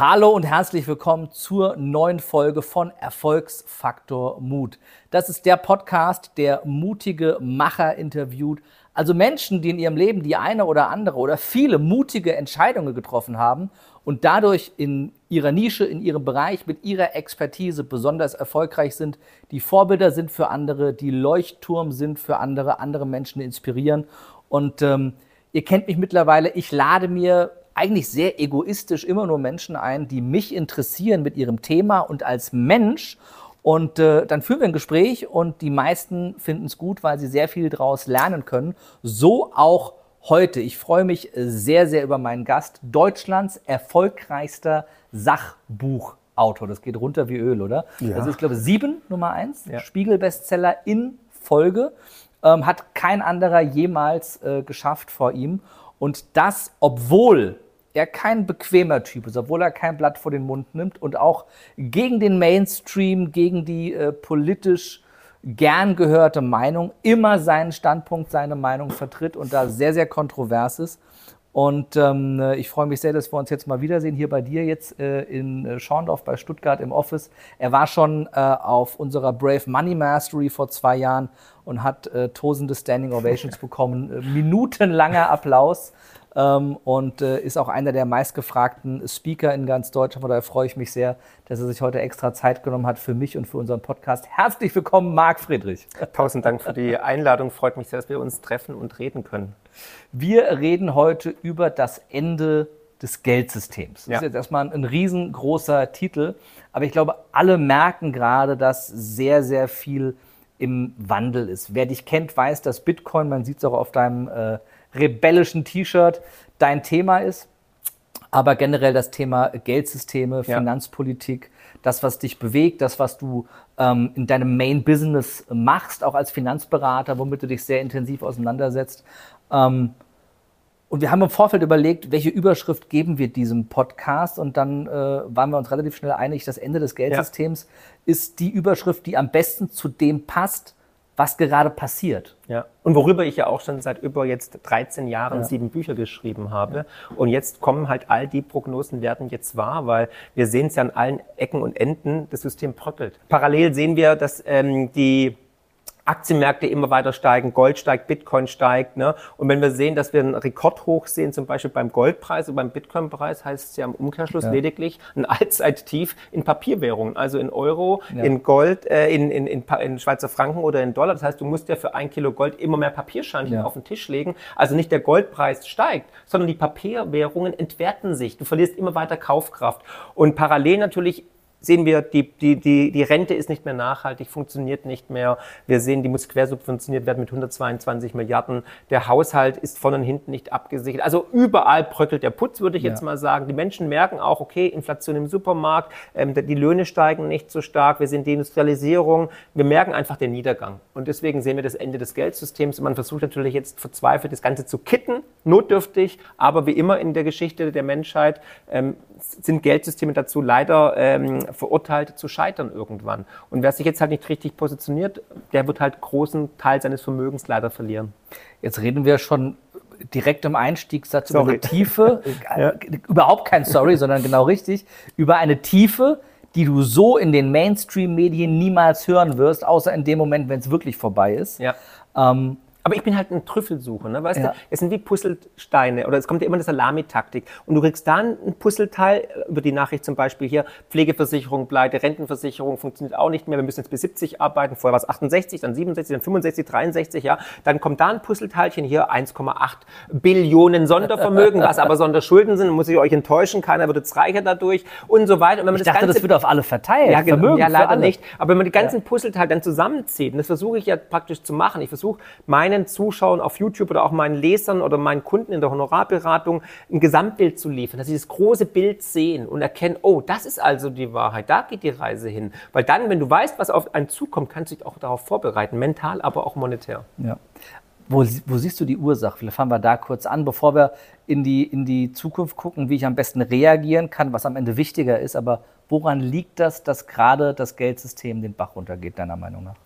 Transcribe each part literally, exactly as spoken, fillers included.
Hallo und herzlich willkommen zur neuen Folge von Erfolgsfaktor Mut. Das ist der Podcast, der mutige Macher interviewt. Also Menschen, die in ihrem Leben die eine oder andere oder viele mutige Entscheidungen getroffen haben und dadurch in ihrer Nische, in ihrem Bereich mit ihrer Expertise besonders erfolgreich sind, die Vorbilder sind für andere, die Leuchtturm sind für andere, andere Menschen inspirieren. Und ähm, ihr kennt mich mittlerweile, ich lade mir eigentlich sehr egoistisch immer nur Menschen ein, die mich interessieren mit ihrem Thema und als Mensch. Und äh, dann führen wir ein Gespräch und die meisten finden es gut, weil sie sehr viel daraus lernen können. So auch heute. Ich freue mich sehr, sehr über meinen Gast, Deutschlands erfolgreichster Sachbuchautor. Das geht runter wie Öl, oder? Ja. Das ist, glaube ich, sieben, Nummer eins, ja. Spiegel-Bestseller in Folge. Ähm, hat kein anderer jemals äh, geschafft vor ihm. Und das, obwohl er kein bequemer Typ ist, obwohl er kein Blatt vor den Mund nimmt und auch gegen den Mainstream, gegen die äh, politisch gern gehörte Meinung immer seinen Standpunkt, seine Meinung vertritt und da sehr, sehr kontrovers ist. Und ähm, ich freue mich sehr, dass wir uns jetzt mal wiedersehen, hier bei dir jetzt äh, in äh, Schorndorf bei Stuttgart im Office. Er war schon äh, auf unserer Brave Money Mastery vor zwei Jahren und hat äh, tosende Standing Ovations bekommen, äh, minutenlanger Applaus ähm, und äh, ist auch einer der meistgefragten Speaker in ganz Deutschland. Von daher freue ich mich sehr, dass er sich heute extra Zeit genommen hat für mich und für unseren Podcast. Herzlich willkommen, Marc Friedrich. Tausend Dank für die Einladung. Freut mich sehr, dass wir uns treffen und reden können. Wir reden heute über das Ende des Geldsystems. Das ja. ist jetzt erstmal ein, ein riesengroßer Titel, aber ich glaube, alle merken gerade, dass sehr, sehr viel im Wandel ist. Wer dich kennt, weiß, dass Bitcoin, man sieht es auch auf deinem äh, rebellischen T-Shirt, dein Thema ist. Aber generell das Thema Geldsysteme, ja. Finanzpolitik, das, was dich bewegt, das, was du ähm, in deinem Main-Business machst, auch als Finanzberater, womit du dich sehr intensiv auseinandersetzt. Ähm, und wir haben im Vorfeld überlegt, welche Überschrift geben wir diesem Podcast, und dann äh, waren wir uns relativ schnell einig, das Ende des Geldsystems ja. ist die Überschrift, die am besten zu dem passt, was gerade passiert. Ja. Und worüber ich ja auch schon seit über jetzt dreizehn Jahren ja. sieben Bücher geschrieben habe. Ja. Und jetzt kommen halt all die Prognosen werden jetzt wahr, weil wir sehen es ja an allen Ecken und Enden, das System bröckelt. Parallel sehen wir, dass ähm, die Aktienmärkte immer weiter steigen, Gold steigt, Bitcoin steigt. Ne? Und wenn wir sehen, dass wir einen Rekordhoch sehen, zum Beispiel beim Goldpreis und beim Bitcoin-Preis, heißt es ja im Umkehrschluss ja. lediglich ein Allzeittief in Papierwährungen, also in Euro, ja. in Gold, äh, in, in, in, in Schweizer Franken oder in Dollar. Das heißt, du musst ja für ein Kilo Gold immer mehr Papierscheinchen ja. auf den Tisch legen. Also nicht der Goldpreis steigt, sondern die Papierwährungen entwerten sich. Du verlierst immer weiter Kaufkraft. Und parallel natürlich sehen wir, die, die, die, die Rente ist nicht mehr nachhaltig, funktioniert nicht mehr. Wir sehen, die muss quersubventioniert werden mit hundertzweiundzwanzig Milliarden. Der Haushalt ist von und hinten nicht abgesichert. Also überall bröckelt der Putz, würde ich ja. jetzt mal sagen. Die Menschen merken auch, okay, Inflation im Supermarkt, ähm, die Löhne steigen nicht so stark, wir sehen Deindustrialisierung. Wir merken einfach den Niedergang. Und deswegen sehen wir das Ende des Geldsystems. Und man versucht natürlich jetzt verzweifelt, das Ganze zu kitten, notdürftig. Aber wie immer in der Geschichte der Menschheit ähm, sind Geldsysteme dazu leider ähm, verurteilt zu scheitern irgendwann. Und wer sich jetzt halt nicht richtig positioniert, der wird halt großen Teil seines Vermögens leider verlieren. Jetzt reden wir schon direkt im Einstiegssatz sorry. über eine Tiefe, ja. überhaupt kein Sorry, sondern genau richtig, über eine Tiefe, die du so in den Mainstream-Medien niemals hören wirst, außer in dem Moment, wenn es wirklich vorbei ist. Ja. Ähm, Aber ich bin halt ein Trüffelsucher, ne? Weißt ja. du? Es sind wie Puzzlesteine oder es kommt ja immer eine Salamitaktik. Und du kriegst dann ein Puzzleteil über die Nachricht zum Beispiel hier, Pflegeversicherung pleite, Rentenversicherung funktioniert auch nicht mehr, wir müssen jetzt bis siebzig arbeiten, vorher war es achtundsechzig, dann siebenundsechzig, dann fünfundsechzig, dreiundsechzig, ja. Dann kommt da ein Puzzleteilchen hier, eins Komma acht Billionen Sondervermögen, was aber Sonderschulden sind, muss ich euch enttäuschen, keiner wird jetzt reicher dadurch und so weiter. Und wenn man ich das dachte, Ganze, das wird auf alle verteilt. Ja, genau, ja leider nicht. Aber wenn man die ganzen ja. Puzzleteile dann zusammenzieht, und das versuche ich ja praktisch zu machen, ich versuche meinen Zuschauern auf YouTube oder auch meinen Lesern oder meinen Kunden in der Honorarberatung ein Gesamtbild zu liefern, dass sie das große Bild sehen und erkennen, oh, das ist also die Wahrheit, da geht die Reise hin. Weil dann, wenn du weißt, was auf einen zukommt, kannst du dich auch darauf vorbereiten, mental, aber auch monetär. Ja. Wo, wo siehst du die Ursache? Vielleicht fangen wir da kurz an, bevor wir in die, in die Zukunft gucken, wie ich am besten reagieren kann, was am Ende wichtiger ist. Aber woran liegt das, dass gerade das Geldsystem den Bach runtergeht, deiner Meinung nach?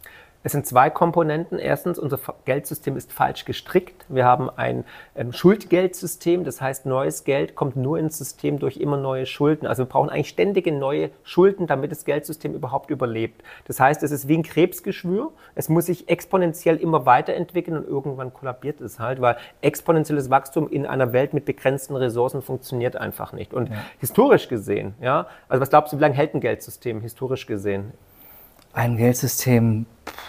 Es sind zwei Komponenten. Erstens, unser Geldsystem ist falsch gestrickt. Wir haben ein ähm, Schuldgeldsystem, das heißt, neues Geld kommt nur ins System durch immer neue Schulden. Also wir brauchen eigentlich ständige neue Schulden, damit das Geldsystem überhaupt überlebt. Das heißt, es ist wie ein Krebsgeschwür. Es muss sich exponentiell immer weiterentwickeln und irgendwann kollabiert es halt, weil exponentielles Wachstum in einer Welt mit begrenzten Ressourcen funktioniert einfach nicht. Und ja. historisch gesehen, ja, also was glaubst du, wie lange hält ein Geldsystem historisch gesehen? Ein Geldsystem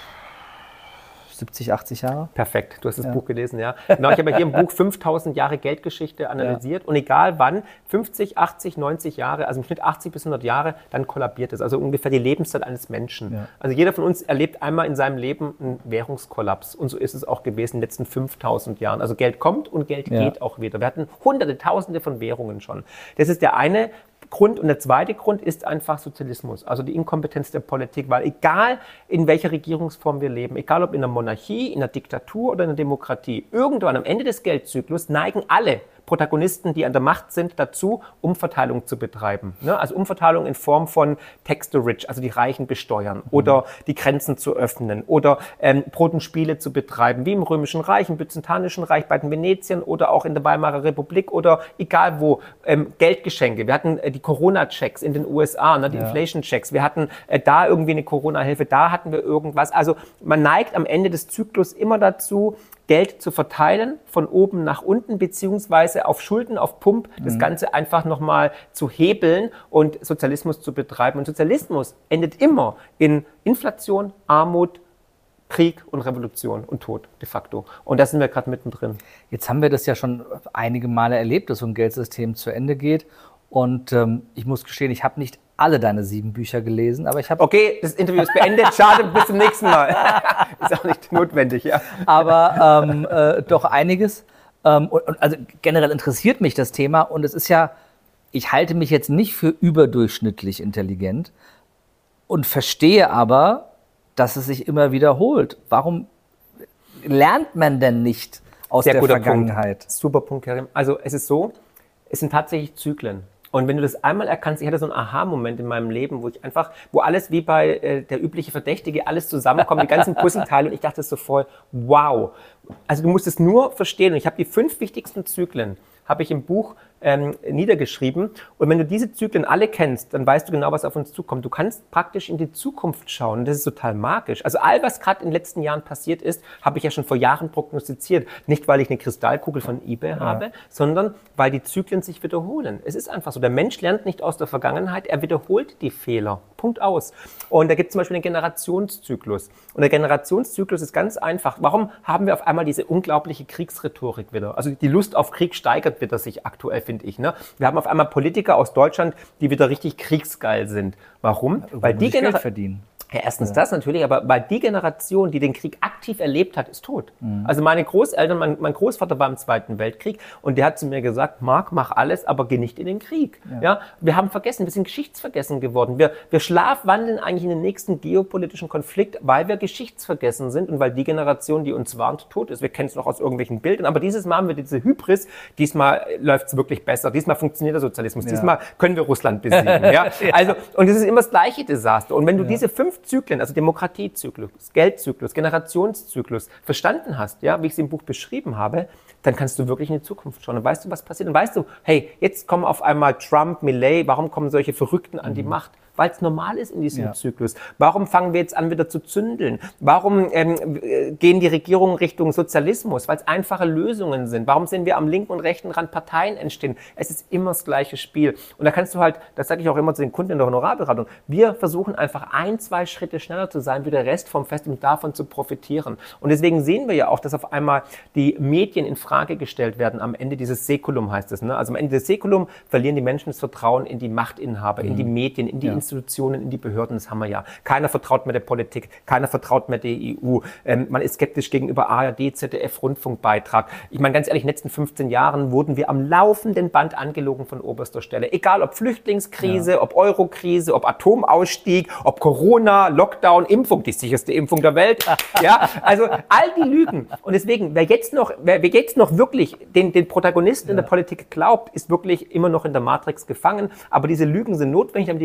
siebzig, achtzig Jahre? Perfekt, du hast das ja. Buch gelesen, ja. Genau, ich habe hier im Buch fünftausend Jahre Geldgeschichte analysiert ja. und egal wann, fünfzig, achtzig, neunzig Jahre, also im Schnitt achtzig bis hundert Jahre, dann kollabiert es. Also ungefähr die Lebenszeit eines Menschen. Ja. Also jeder von uns erlebt einmal in seinem Leben einen Währungskollaps und so ist es auch gewesen in den letzten fünftausend Jahren. Also Geld kommt und Geld ja. geht auch wieder. Wir hatten hunderte, tausende von Währungen schon. Das ist der eine Grund. Und der zweite Grund ist einfach Sozialismus, also die Inkompetenz der Politik, weil egal in welcher Regierungsform wir leben, egal ob in einer Monarchie, in einer Diktatur oder in einer Demokratie, irgendwann am Ende des Geldzyklus neigen alle Protagonisten, die an der Macht sind, dazu, Umverteilung zu betreiben. Ne? Also Umverteilung in Form von Tax the Rich, also die Reichen besteuern mhm. oder die Grenzen zu öffnen oder ähm, Brot und Spiele zu betreiben, wie im Römischen Reich, im Byzantinischen Reich, bei den Veneziern oder auch in der Weimarer Republik oder egal wo, ähm, Geldgeschenke. Wir hatten äh, die Corona-Checks in den U S A, ne? die ja. Inflation-Checks. Wir hatten äh, da irgendwie eine Corona-Hilfe, da hatten wir irgendwas. Also man neigt am Ende des Zyklus immer dazu, Geld zu verteilen, von oben nach unten, beziehungsweise auf Schulden, auf Pump, das mhm. Ganze einfach nochmal zu hebeln und Sozialismus zu betreiben. Und Sozialismus endet immer in Inflation, Armut, Krieg und Revolution und Tod de facto. Und da sind wir gerade mittendrin. Jetzt haben wir das ja schon einige Male erlebt, dass so ein Geldsystem zu Ende geht. Und ähm, ich muss gestehen, ich habe nicht alle deine sieben Bücher gelesen, aber ich habe... Okay, das Interview ist beendet. Schade, bis zum nächsten Mal. Ist auch nicht notwendig, ja. Aber ähm, äh, doch einiges. Ähm, und, und also generell interessiert mich das Thema. Und es ist ja, ich halte mich jetzt nicht für überdurchschnittlich intelligent und verstehe aber, dass es sich immer wiederholt. Warum lernt man denn nicht aus Sehr der guter Vergangenheit? Punkt. Super Punkt, Karim. Also es ist so, es sind tatsächlich Zyklen. Und wenn du das einmal erkannst, ich hatte so einen Aha-Moment in meinem Leben, wo ich einfach, wo alles wie bei äh, der übliche Verdächtige, alles zusammenkommt, die ganzen Puzzleteile und ich dachte so voll, wow. Also du musst es nur verstehen und ich habe die fünf wichtigsten Zyklen, habe ich im Buch ähm, niedergeschrieben. Und wenn du diese Zyklen alle kennst, dann weißt du genau, was auf uns zukommt. Du kannst praktisch in die Zukunft schauen. Und das ist total magisch. Also all, was gerade in den letzten Jahren passiert ist, habe ich ja schon vor Jahren prognostiziert. Nicht, weil ich eine Kristallkugel von eBay ja. habe, sondern weil die Zyklen sich wiederholen. Es ist einfach so. Der Mensch lernt nicht aus der Vergangenheit, er wiederholt die Fehler. Punkt aus. Und da gibt es zum Beispiel den Generationszyklus. Und der Generationszyklus ist ganz einfach. Warum haben wir auf einmal diese unglaubliche Kriegsrhetorik wieder? Also die Lust auf Krieg steigert wieder sich aktuell, finde ich. Ne? Wir haben auf einmal Politiker aus Deutschland, die wieder richtig kriegsgeil sind. Warum? Ja, weil die Geld verdienen. Ja, erstens ja. das natürlich, aber weil die Generation, die den Krieg aktiv erlebt hat, ist tot. Mhm. Also meine Großeltern, mein, mein Großvater war im Zweiten Weltkrieg und der hat zu mir gesagt, Marc, mach alles, aber geh nicht in den Krieg. Ja. Ja, wir haben vergessen, wir sind geschichtsvergessen geworden. Wir, wir schlafwandeln eigentlich in den nächsten geopolitischen Konflikt, weil wir geschichtsvergessen sind und weil die Generation, die uns warnt, tot ist. Wir kennen es noch aus irgendwelchen Bildern, aber dieses Mal haben wir diese Hybris, diesmal läuft es wirklich besser, diesmal funktioniert der Sozialismus, ja. diesmal können wir Russland besiegen. ja? ja. Also, und es ist immer das gleiche Desaster. Und wenn du ja. diese fünf Zyklen, also Demokratiezyklus, Geldzyklus, Generationszyklus, verstanden hast, ja, wie ich es im Buch beschrieben habe, dann kannst du wirklich in die Zukunft schauen. Dann weißt du, was passiert. Dann weißt du, hey, jetzt kommen auf einmal Trump, Milei, warum kommen solche Verrückten an die Macht? Weil es normal ist in diesem ja. Zyklus. Warum fangen wir jetzt an, wieder zu zündeln? Warum ähm, gehen die Regierungen Richtung Sozialismus? Weil es einfache Lösungen sind. Warum sehen wir am linken und rechten Rand Parteien entstehen? Es ist immer das gleiche Spiel. Und da kannst du halt, das sage ich auch immer zu den Kunden in der Honorarberatung, wir versuchen einfach ein, zwei Schritte schneller zu sein wie der Rest vom Fest, um davon zu profitieren. Und deswegen sehen wir ja auch, dass auf einmal die Medien in Frage gestellt werden. Am Ende dieses Säkulum heißt es. Ne? Also am Ende des Säkulum verlieren die Menschen das Vertrauen in die Machtinhaber, mhm. in die Medien, in die ja. Institutionen, in die Behörden, das haben wir ja. Keiner vertraut mehr der Politik, keiner vertraut mehr der E U. Ähm, man ist skeptisch gegenüber A R D, Z D F, Rundfunkbeitrag. Ich meine, ganz ehrlich, in den letzten fünfzehn Jahren wurden wir am laufenden Band angelogen von oberster Stelle. Egal ob Flüchtlingskrise, ja. ob Eurokrise, ob Atomausstieg, ob Corona, Lockdown, Impfung, die sicherste Impfung der Welt. ja, also all die Lügen. Und deswegen, wer jetzt noch, wer, wer jetzt noch wirklich den, den Protagonisten ja. in der Politik glaubt, ist wirklich immer noch in der Matrix gefangen. Aber diese Lügen sind notwendig, damit die Menschen aus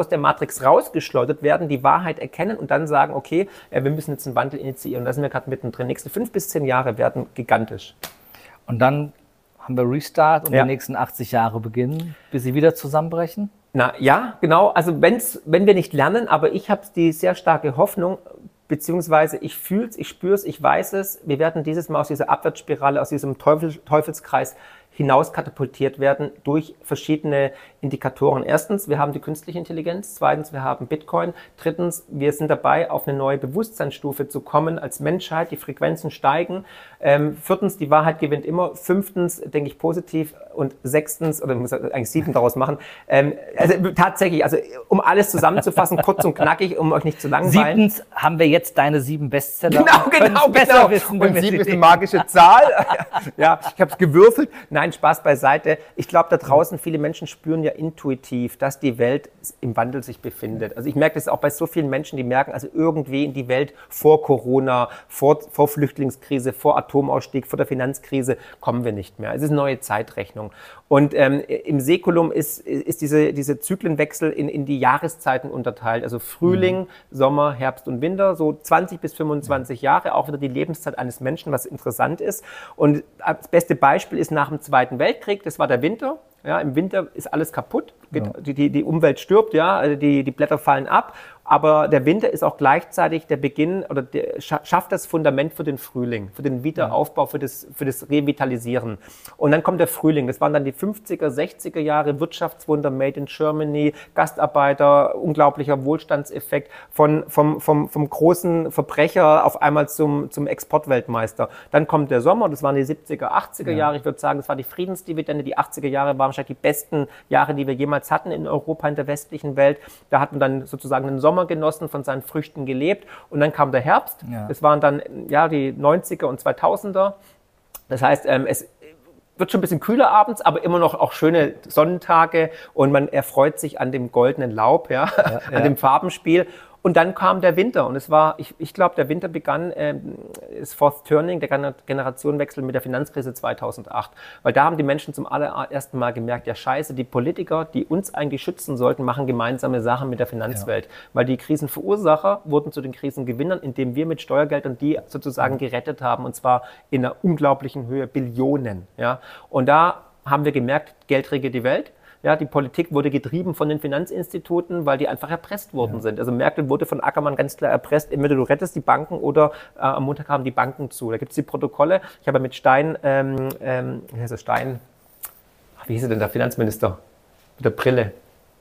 aus der Matrix rausgeschleudert werden, die Wahrheit erkennen und dann sagen, okay, wir müssen jetzt einen Wandel initiieren. Und da sind wir gerade mittendrin. Die nächsten fünf bis zehn Jahre werden gigantisch. Und dann haben wir Restart und ja. die nächsten achtzig Jahre beginnen, bis sie wieder zusammenbrechen? Na ja, genau. Also wenn's, wenn wir nicht lernen, aber ich habe die sehr starke Hoffnung, beziehungsweise ich fühle es, ich spüre es, ich weiß es, wir werden dieses Mal aus dieser Abwärtsspirale, aus diesem Teufel, Teufelskreis hinaus katapultiert werden durch verschiedene Indikatoren. Erstens, wir haben die künstliche Intelligenz. Zweitens, wir haben Bitcoin. Drittens, wir sind dabei, auf eine neue Bewusstseinsstufe zu kommen als Menschheit. Die Frequenzen steigen. Ähm, viertens, die Wahrheit gewinnt immer. Fünftens, denke ich positiv. Und sechstens, oder ich muss eigentlich sieben daraus machen, ähm, also tatsächlich, also um alles zusammenzufassen, kurz und knackig, um euch nicht zu langweilen. Siebtens haben wir jetzt deine sieben Bestseller. Genau, genau, genau. Wissen, und sieben ist eine magische Zahl. Ja, ich habe es gewürfelt. Nein, Spaß beiseite. Ich glaube, da draußen viele Menschen spüren ja intuitiv, dass die Welt im Wandel sich befindet. Also ich merke das auch bei so vielen Menschen, die merken, also irgendwie in die Welt vor Corona, vor, vor Flüchtlingskrise, vor Atomausstieg, vor der Finanzkrise kommen wir nicht mehr. Es ist eine neue Zeitrechnung. Und ähm, im Säkulum ist, ist diese, diese Zyklenwechsel in, in die Jahreszeiten unterteilt. Also Frühling, mhm. Sommer, Herbst und Winter, so zwanzig bis fünfundzwanzig Jahre, auch wieder die Lebenszeit eines Menschen, was interessant ist. Und das beste Beispiel ist nach dem Zweiten Weltkrieg, das war der Winter. Ja, im Winter ist alles kaputt, geht, ja. die, die, die Umwelt stirbt, ja, also die, die Blätter fallen ab. Aber der Winter ist auch gleichzeitig der Beginn oder der, schafft das Fundament für den Frühling, für den Wiederaufbau, für das, für das Revitalisieren. Und dann kommt der Frühling. Das waren dann die fünfziger, sechziger Jahre, Wirtschaftswunder, Made in Germany, Gastarbeiter, unglaublicher Wohlstandseffekt von, vom, vom, vom großen Verbrecher auf einmal zum, zum Exportweltmeister. Dann kommt der Sommer, das waren die siebziger, achtziger ja. Jahre. Ich würde sagen, das war die Friedensdividende. Die achtziger Jahre waren wahrscheinlich die besten Jahre, die wir jemals hatten in Europa, in der westlichen Welt. Da hat man dann sozusagen einen Sommer genossen, von seinen Früchten gelebt. Und dann kam der Herbst. Ja. Das waren dann ja die neunziger und zweitausender. Das heißt, ähm, es wird schon ein bisschen kühler abends, aber immer noch auch schöne Sonnentage und man erfreut sich an dem goldenen Laub, ja, ja, an ja. dem Farbenspiel. Und dann kam der Winter und es war, ich, ich glaube, der Winter begann, ähm, das Fourth Turning, der Generationenwechsel mit der Finanzkrise zweitausendacht. Weil da haben die Menschen zum allerersten Mal gemerkt, ja scheiße, die Politiker, die uns eigentlich schützen sollten, machen gemeinsame Sachen mit der Finanzwelt. Ja. Weil die Krisenverursacher wurden zu den Krisengewinnern, indem wir mit Steuergeldern die sozusagen gerettet haben und zwar in einer unglaublichen Höhe, Billionen. Ja. Und da haben wir gemerkt, Geld regiert die Welt. Ja, die Politik wurde getrieben von den Finanzinstituten, weil die einfach erpresst worden ja. sind. Also Merkel wurde von Ackermann ganz klar erpresst, entweder du rettest die Banken oder äh, am Montag kamen die Banken zu. Da gibt es die Protokolle. Ich habe mit Stein, ähm, ähm, wie heißt er, Stein, ach, wie hieß er denn, der Finanzminister mit der Brille?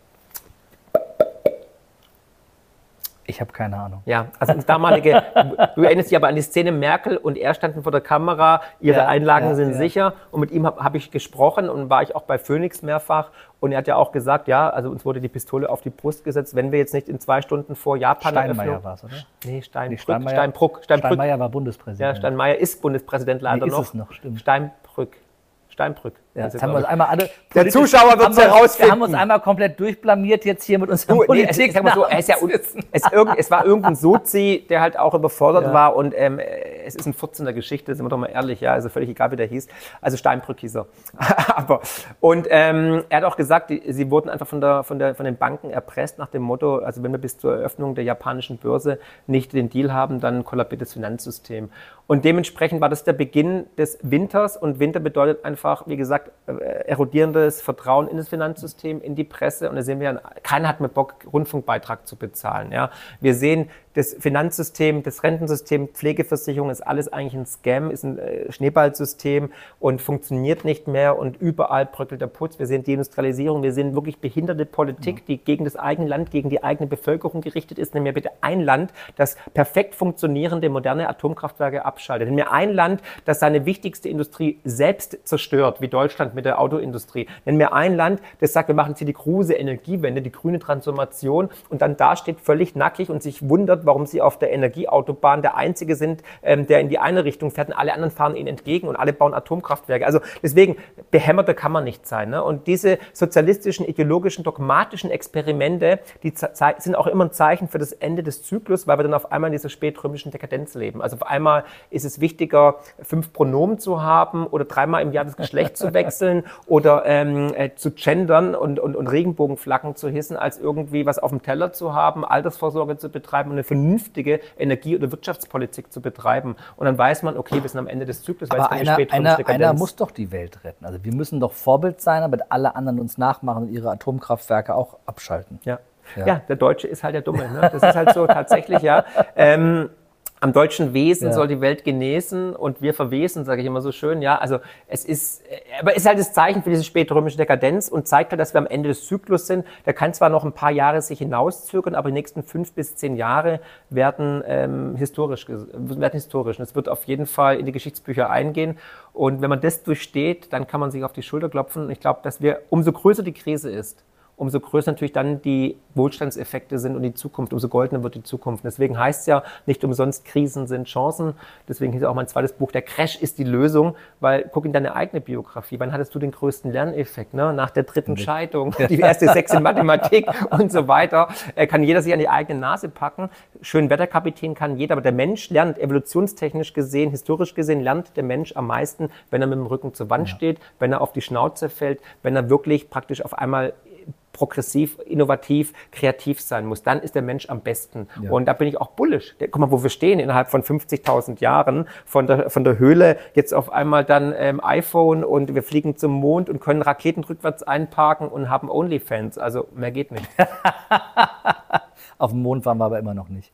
Ich habe keine Ahnung. Ja, also das damalige, du erinnerst dich aber an die Szene, Merkel und er standen vor der Kamera, ihre ja, Einlagen ja, sind ja. sicher und mit ihm habe hab ich gesprochen und war ich auch bei Phoenix mehrfach und er hat ja auch gesagt, ja, also uns wurde die Pistole auf die Brust gesetzt, wenn wir jetzt nicht in zwei Stunden vor Japan Steinmeier war es, oder? Nee, Steinbrück, Steinmeier, Steinbrück, Steinbrück. Steinmeier war Bundespräsident. Ja, Steinmeier ist Bundespräsident leider nee, ist noch. Es noch, stimmt. Steinbrück. Steinbrück. Ja, jetzt haben wir uns einmal alle der Zuschauer wird es herausfinden. Wir haben uns einmal komplett durchblamiert jetzt hier mit unserem Politik. Nee, es, so, es, ja, es, irgend, es war irgendein Sozi, der halt auch überfordert ja. war und ähm, es ist ein Furz in der Geschichte, sind wir doch mal ehrlich, ja, also völlig egal, wie der hieß. Also Steinbrück hieß er. Aber, und ähm, er hat auch gesagt, die, sie wurden einfach von, der, von, der, von den Banken erpresst nach dem Motto, also wenn wir bis zur Eröffnung der japanischen Börse nicht den Deal haben, dann kollabiert das Finanzsystem. Und dementsprechend war das der Beginn des Winters und Winter bedeutet einfach, wie gesagt, erodierendes Vertrauen in das Finanzsystem, in die Presse und da sehen wir, keiner hat mehr Bock, Rundfunkbeitrag zu bezahlen. Ja. Wir sehen, das Finanzsystem, das Rentensystem, Pflegeversicherung ist alles eigentlich ein Scam, ist ein äh, Schneeballsystem und funktioniert nicht mehr und überall bröckelt der Putz. Wir sehen Deindustrialisierung, wir sehen wirklich behinderte Politik, ja. die gegen das eigene Land, gegen die eigene Bevölkerung gerichtet ist. Nenn mir bitte ein Land, das perfekt funktionierende moderne Atomkraftwerke abschaltet. Nenn mir ein Land, das seine wichtigste Industrie selbst zerstört, wie Deutschland mit der Autoindustrie. Nenn mir ein Land, das sagt, wir machen jetzt hier die große Energiewende, die grüne Transformation und dann da steht völlig nackig und sich wundert, wundert, warum sie auf der Energieautobahn der Einzige sind, ähm, der in die eine Richtung fährt und alle anderen fahren ihnen entgegen und alle bauen Atomkraftwerke. Also deswegen, behämmerter kann man nicht sein. Ne? Und diese sozialistischen, ideologischen, dogmatischen Experimente, die sind auch immer ein Zeichen für das Ende des Zyklus, weil wir dann auf einmal in dieser spätrömischen Dekadenz leben. Also auf einmal ist es wichtiger, fünf Pronomen zu haben oder dreimal im Jahr das Geschlecht zu wechseln oder ähm, äh, zu gendern und, und, und Regenbogenflaggen zu hissen, als irgendwie was auf dem Teller zu haben, Altersvorsorge zu betreiben und eine vernünftige Energie- oder Wirtschaftspolitik zu betreiben. Und dann weiß man, okay, wir sind am Ende des Zyklus. Aber einer, einer, einer muss doch die Welt retten. Also wir müssen doch Vorbild sein, damit alle anderen uns nachmachen und ihre Atomkraftwerke auch abschalten. Ja, ja. ja der Deutsche ist halt der Dumme. Ne? Das ist halt so tatsächlich, ja. Ähm, Am deutschen Wesen ja. soll die Welt genesen und wir verwesen, sage ich immer so schön. Ja, also es ist, aber es ist halt das Zeichen für diese spätrömische Dekadenz und zeigt halt, dass wir am Ende des Zyklus sind. Der kann zwar noch ein paar Jahre sich hinauszögern, aber die nächsten fünf bis zehn Jahre werden ähm, historisch, werden historisch. Und es wird auf jeden Fall in die Geschichtsbücher eingehen. Und wenn man das durchsteht, dann kann man sich auf die Schulter klopfen. Und ich glaube, dass wir, umso größer die Krise ist, umso größer natürlich dann die Wohlstandseffekte sind und die Zukunft, umso goldener wird die Zukunft. Deswegen heißt es ja nicht umsonst, Krisen sind Chancen. Deswegen hieß auch mein zweites Buch, der Crash ist die Lösung, weil guck in deine eigene Biografie. Wann hattest du den größten Lerneffekt? Ne? Nach der dritten okay. Scheidung, die erste Sechs in Mathematik und so weiter. Äh, kann jeder sich an die eigene Nase packen. Schön Wetterkapitän kann jeder, aber der Mensch lernt, evolutionstechnisch gesehen, historisch gesehen, lernt der Mensch am meisten, wenn er mit dem Rücken zur Wand ja. steht, wenn er auf die Schnauze fällt, wenn er wirklich praktisch auf einmal progressiv, innovativ, kreativ sein muss. Dann ist der Mensch am besten. Ja. Und da bin ich auch bullisch. Guck mal, wo wir stehen innerhalb von fünfzigtausend Jahren von der, von der Höhle, jetzt auf einmal dann ähm, iPhone und wir fliegen zum Mond und können Raketen rückwärts einparken und haben Onlyfans. Also mehr geht nicht. Auf dem Mond waren wir aber immer noch nicht.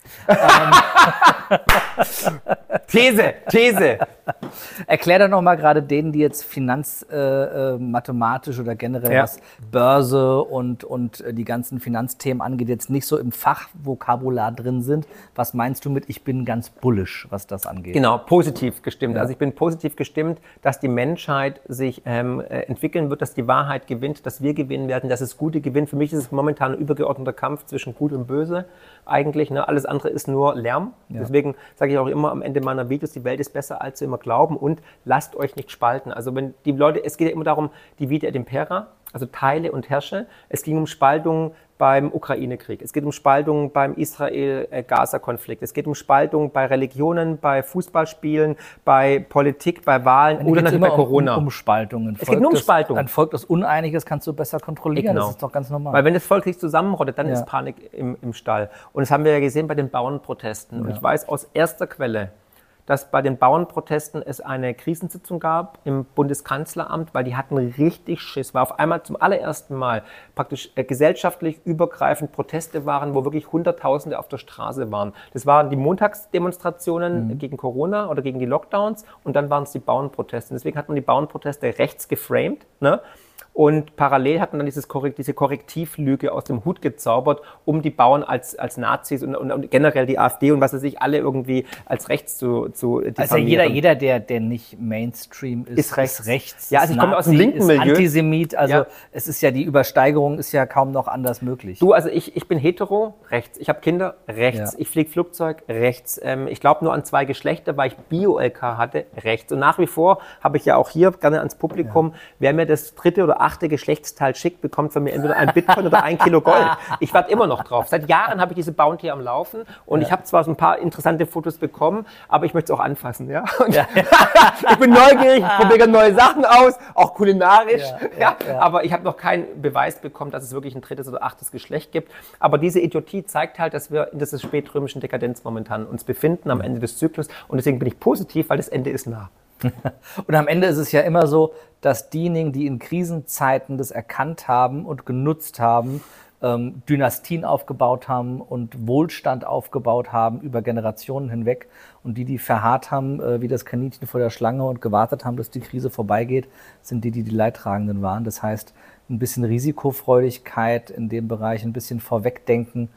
These, These. Erklär doch noch mal gerade denen, die jetzt finanzmathematisch äh, oder generell ja. was Börse und, und die ganzen Finanzthemen angeht, jetzt nicht so im Fachvokabular drin sind. Was meinst du mit, ich bin ganz bullisch, was das angeht? Genau, positiv gestimmt. Ja. Also ich bin positiv gestimmt, dass die Menschheit sich ähm, entwickeln wird, dass die Wahrheit gewinnt, dass wir gewinnen werden, dass es Gute gewinnt. Für mich ist es momentan ein übergeordneter Kampf zwischen Gut und Böse eigentlich. Ne? Alles andere ist nur Lärm. Ja. Deswegen sage ich auch immer am Ende meiner Videos, die Welt ist besser, als wir immer glauben und lasst euch nicht spalten. Also wenn die Leute, es geht ja immer darum, divide et impera, also teile und herrsche. Es ging um Spaltung beim Ukraine-Krieg. Es geht um Spaltung beim Israel-Gaza-Konflikt. Es geht um Spaltung bei Religionen, bei Fußballspielen, bei Politik, bei Wahlen oder natürlich bei Corona. Um, um Spaltungen. Es geht nur um Spaltung. Ein Volk, das uneinig ist, kannst du besser kontrollieren. Genau. Das ist doch ganz normal. Weil wenn das Volk sich zusammenrottet, dann ja. ist Panik im, im Stall. Und das haben wir ja gesehen bei den Bauernprotesten. Ja. Und ich weiß aus erster Quelle, dass bei den Bauernprotesten es eine Krisensitzung gab im Bundeskanzleramt, weil die hatten richtig Schiss, weil auf einmal zum allerersten Mal praktisch äh, gesellschaftlich übergreifend Proteste waren, wo wirklich Hunderttausende auf der Straße waren. Das waren die Montagsdemonstrationen mhm. gegen Corona oder gegen die Lockdowns und dann waren es die Bauernproteste. Deswegen hat man die Bauernproteste rechts geframed, ne? Und parallel hat man dann dieses Korrekt, diese Korrektivlüge aus dem Hut gezaubert, um die Bauern als, als Nazis und, und, und generell die AfD und was weiß ich, alle irgendwie als rechts zu, zu diffamieren. Also jeder, jeder der, der nicht Mainstream ist, ist rechts. Ist rechts ja, also ich Nazi, komme aus dem linken ist Milieu. Antisemit, also ja. es ist ja, die Übersteigerung ist ja kaum noch anders möglich. Du, also ich, ich bin hetero, rechts. Ich habe Kinder, rechts. Ja. Ich fliege Flugzeug, rechts. Ähm, ich glaube nur an zwei Geschlechter, weil ich Bio-L K hatte, rechts. Und nach wie vor habe ich ja auch hier gerne ans Publikum, ja. wer mir das dritte oder achte Geschlechtsteil schickt, bekommt von mir entweder ein Bitcoin oder ein Kilo Gold. Ich warte immer noch drauf. Seit Jahren habe ich diese Bounty am Laufen und ja. ich habe zwar so ein paar interessante Fotos bekommen, aber ich möchte es auch anfassen. Ja? Ja. Ich bin neugierig, ich probiere neue Sachen aus, auch kulinarisch. Ja, ja, ja. Aber ich habe noch keinen Beweis bekommen, dass es wirklich ein drittes oder achtes Geschlecht gibt. Aber diese Idiotie zeigt halt, dass wir in dieser spätrömischen Dekadenz momentan uns befinden, am Ende des Zyklus. Und deswegen bin ich positiv, weil das Ende ist nah. Und am Ende ist es ja immer so, dass diejenigen, die in Krisenzeiten das erkannt haben und genutzt haben, ähm, Dynastien aufgebaut haben und Wohlstand aufgebaut haben über Generationen hinweg. Und die, die verharrt haben, äh, wie das Kaninchen vor der Schlange und gewartet haben, dass die Krise vorbeigeht, sind die, die die Leidtragenden waren. Das heißt, ein bisschen Risikofreudigkeit in dem Bereich, ein bisschen Vorwegdenken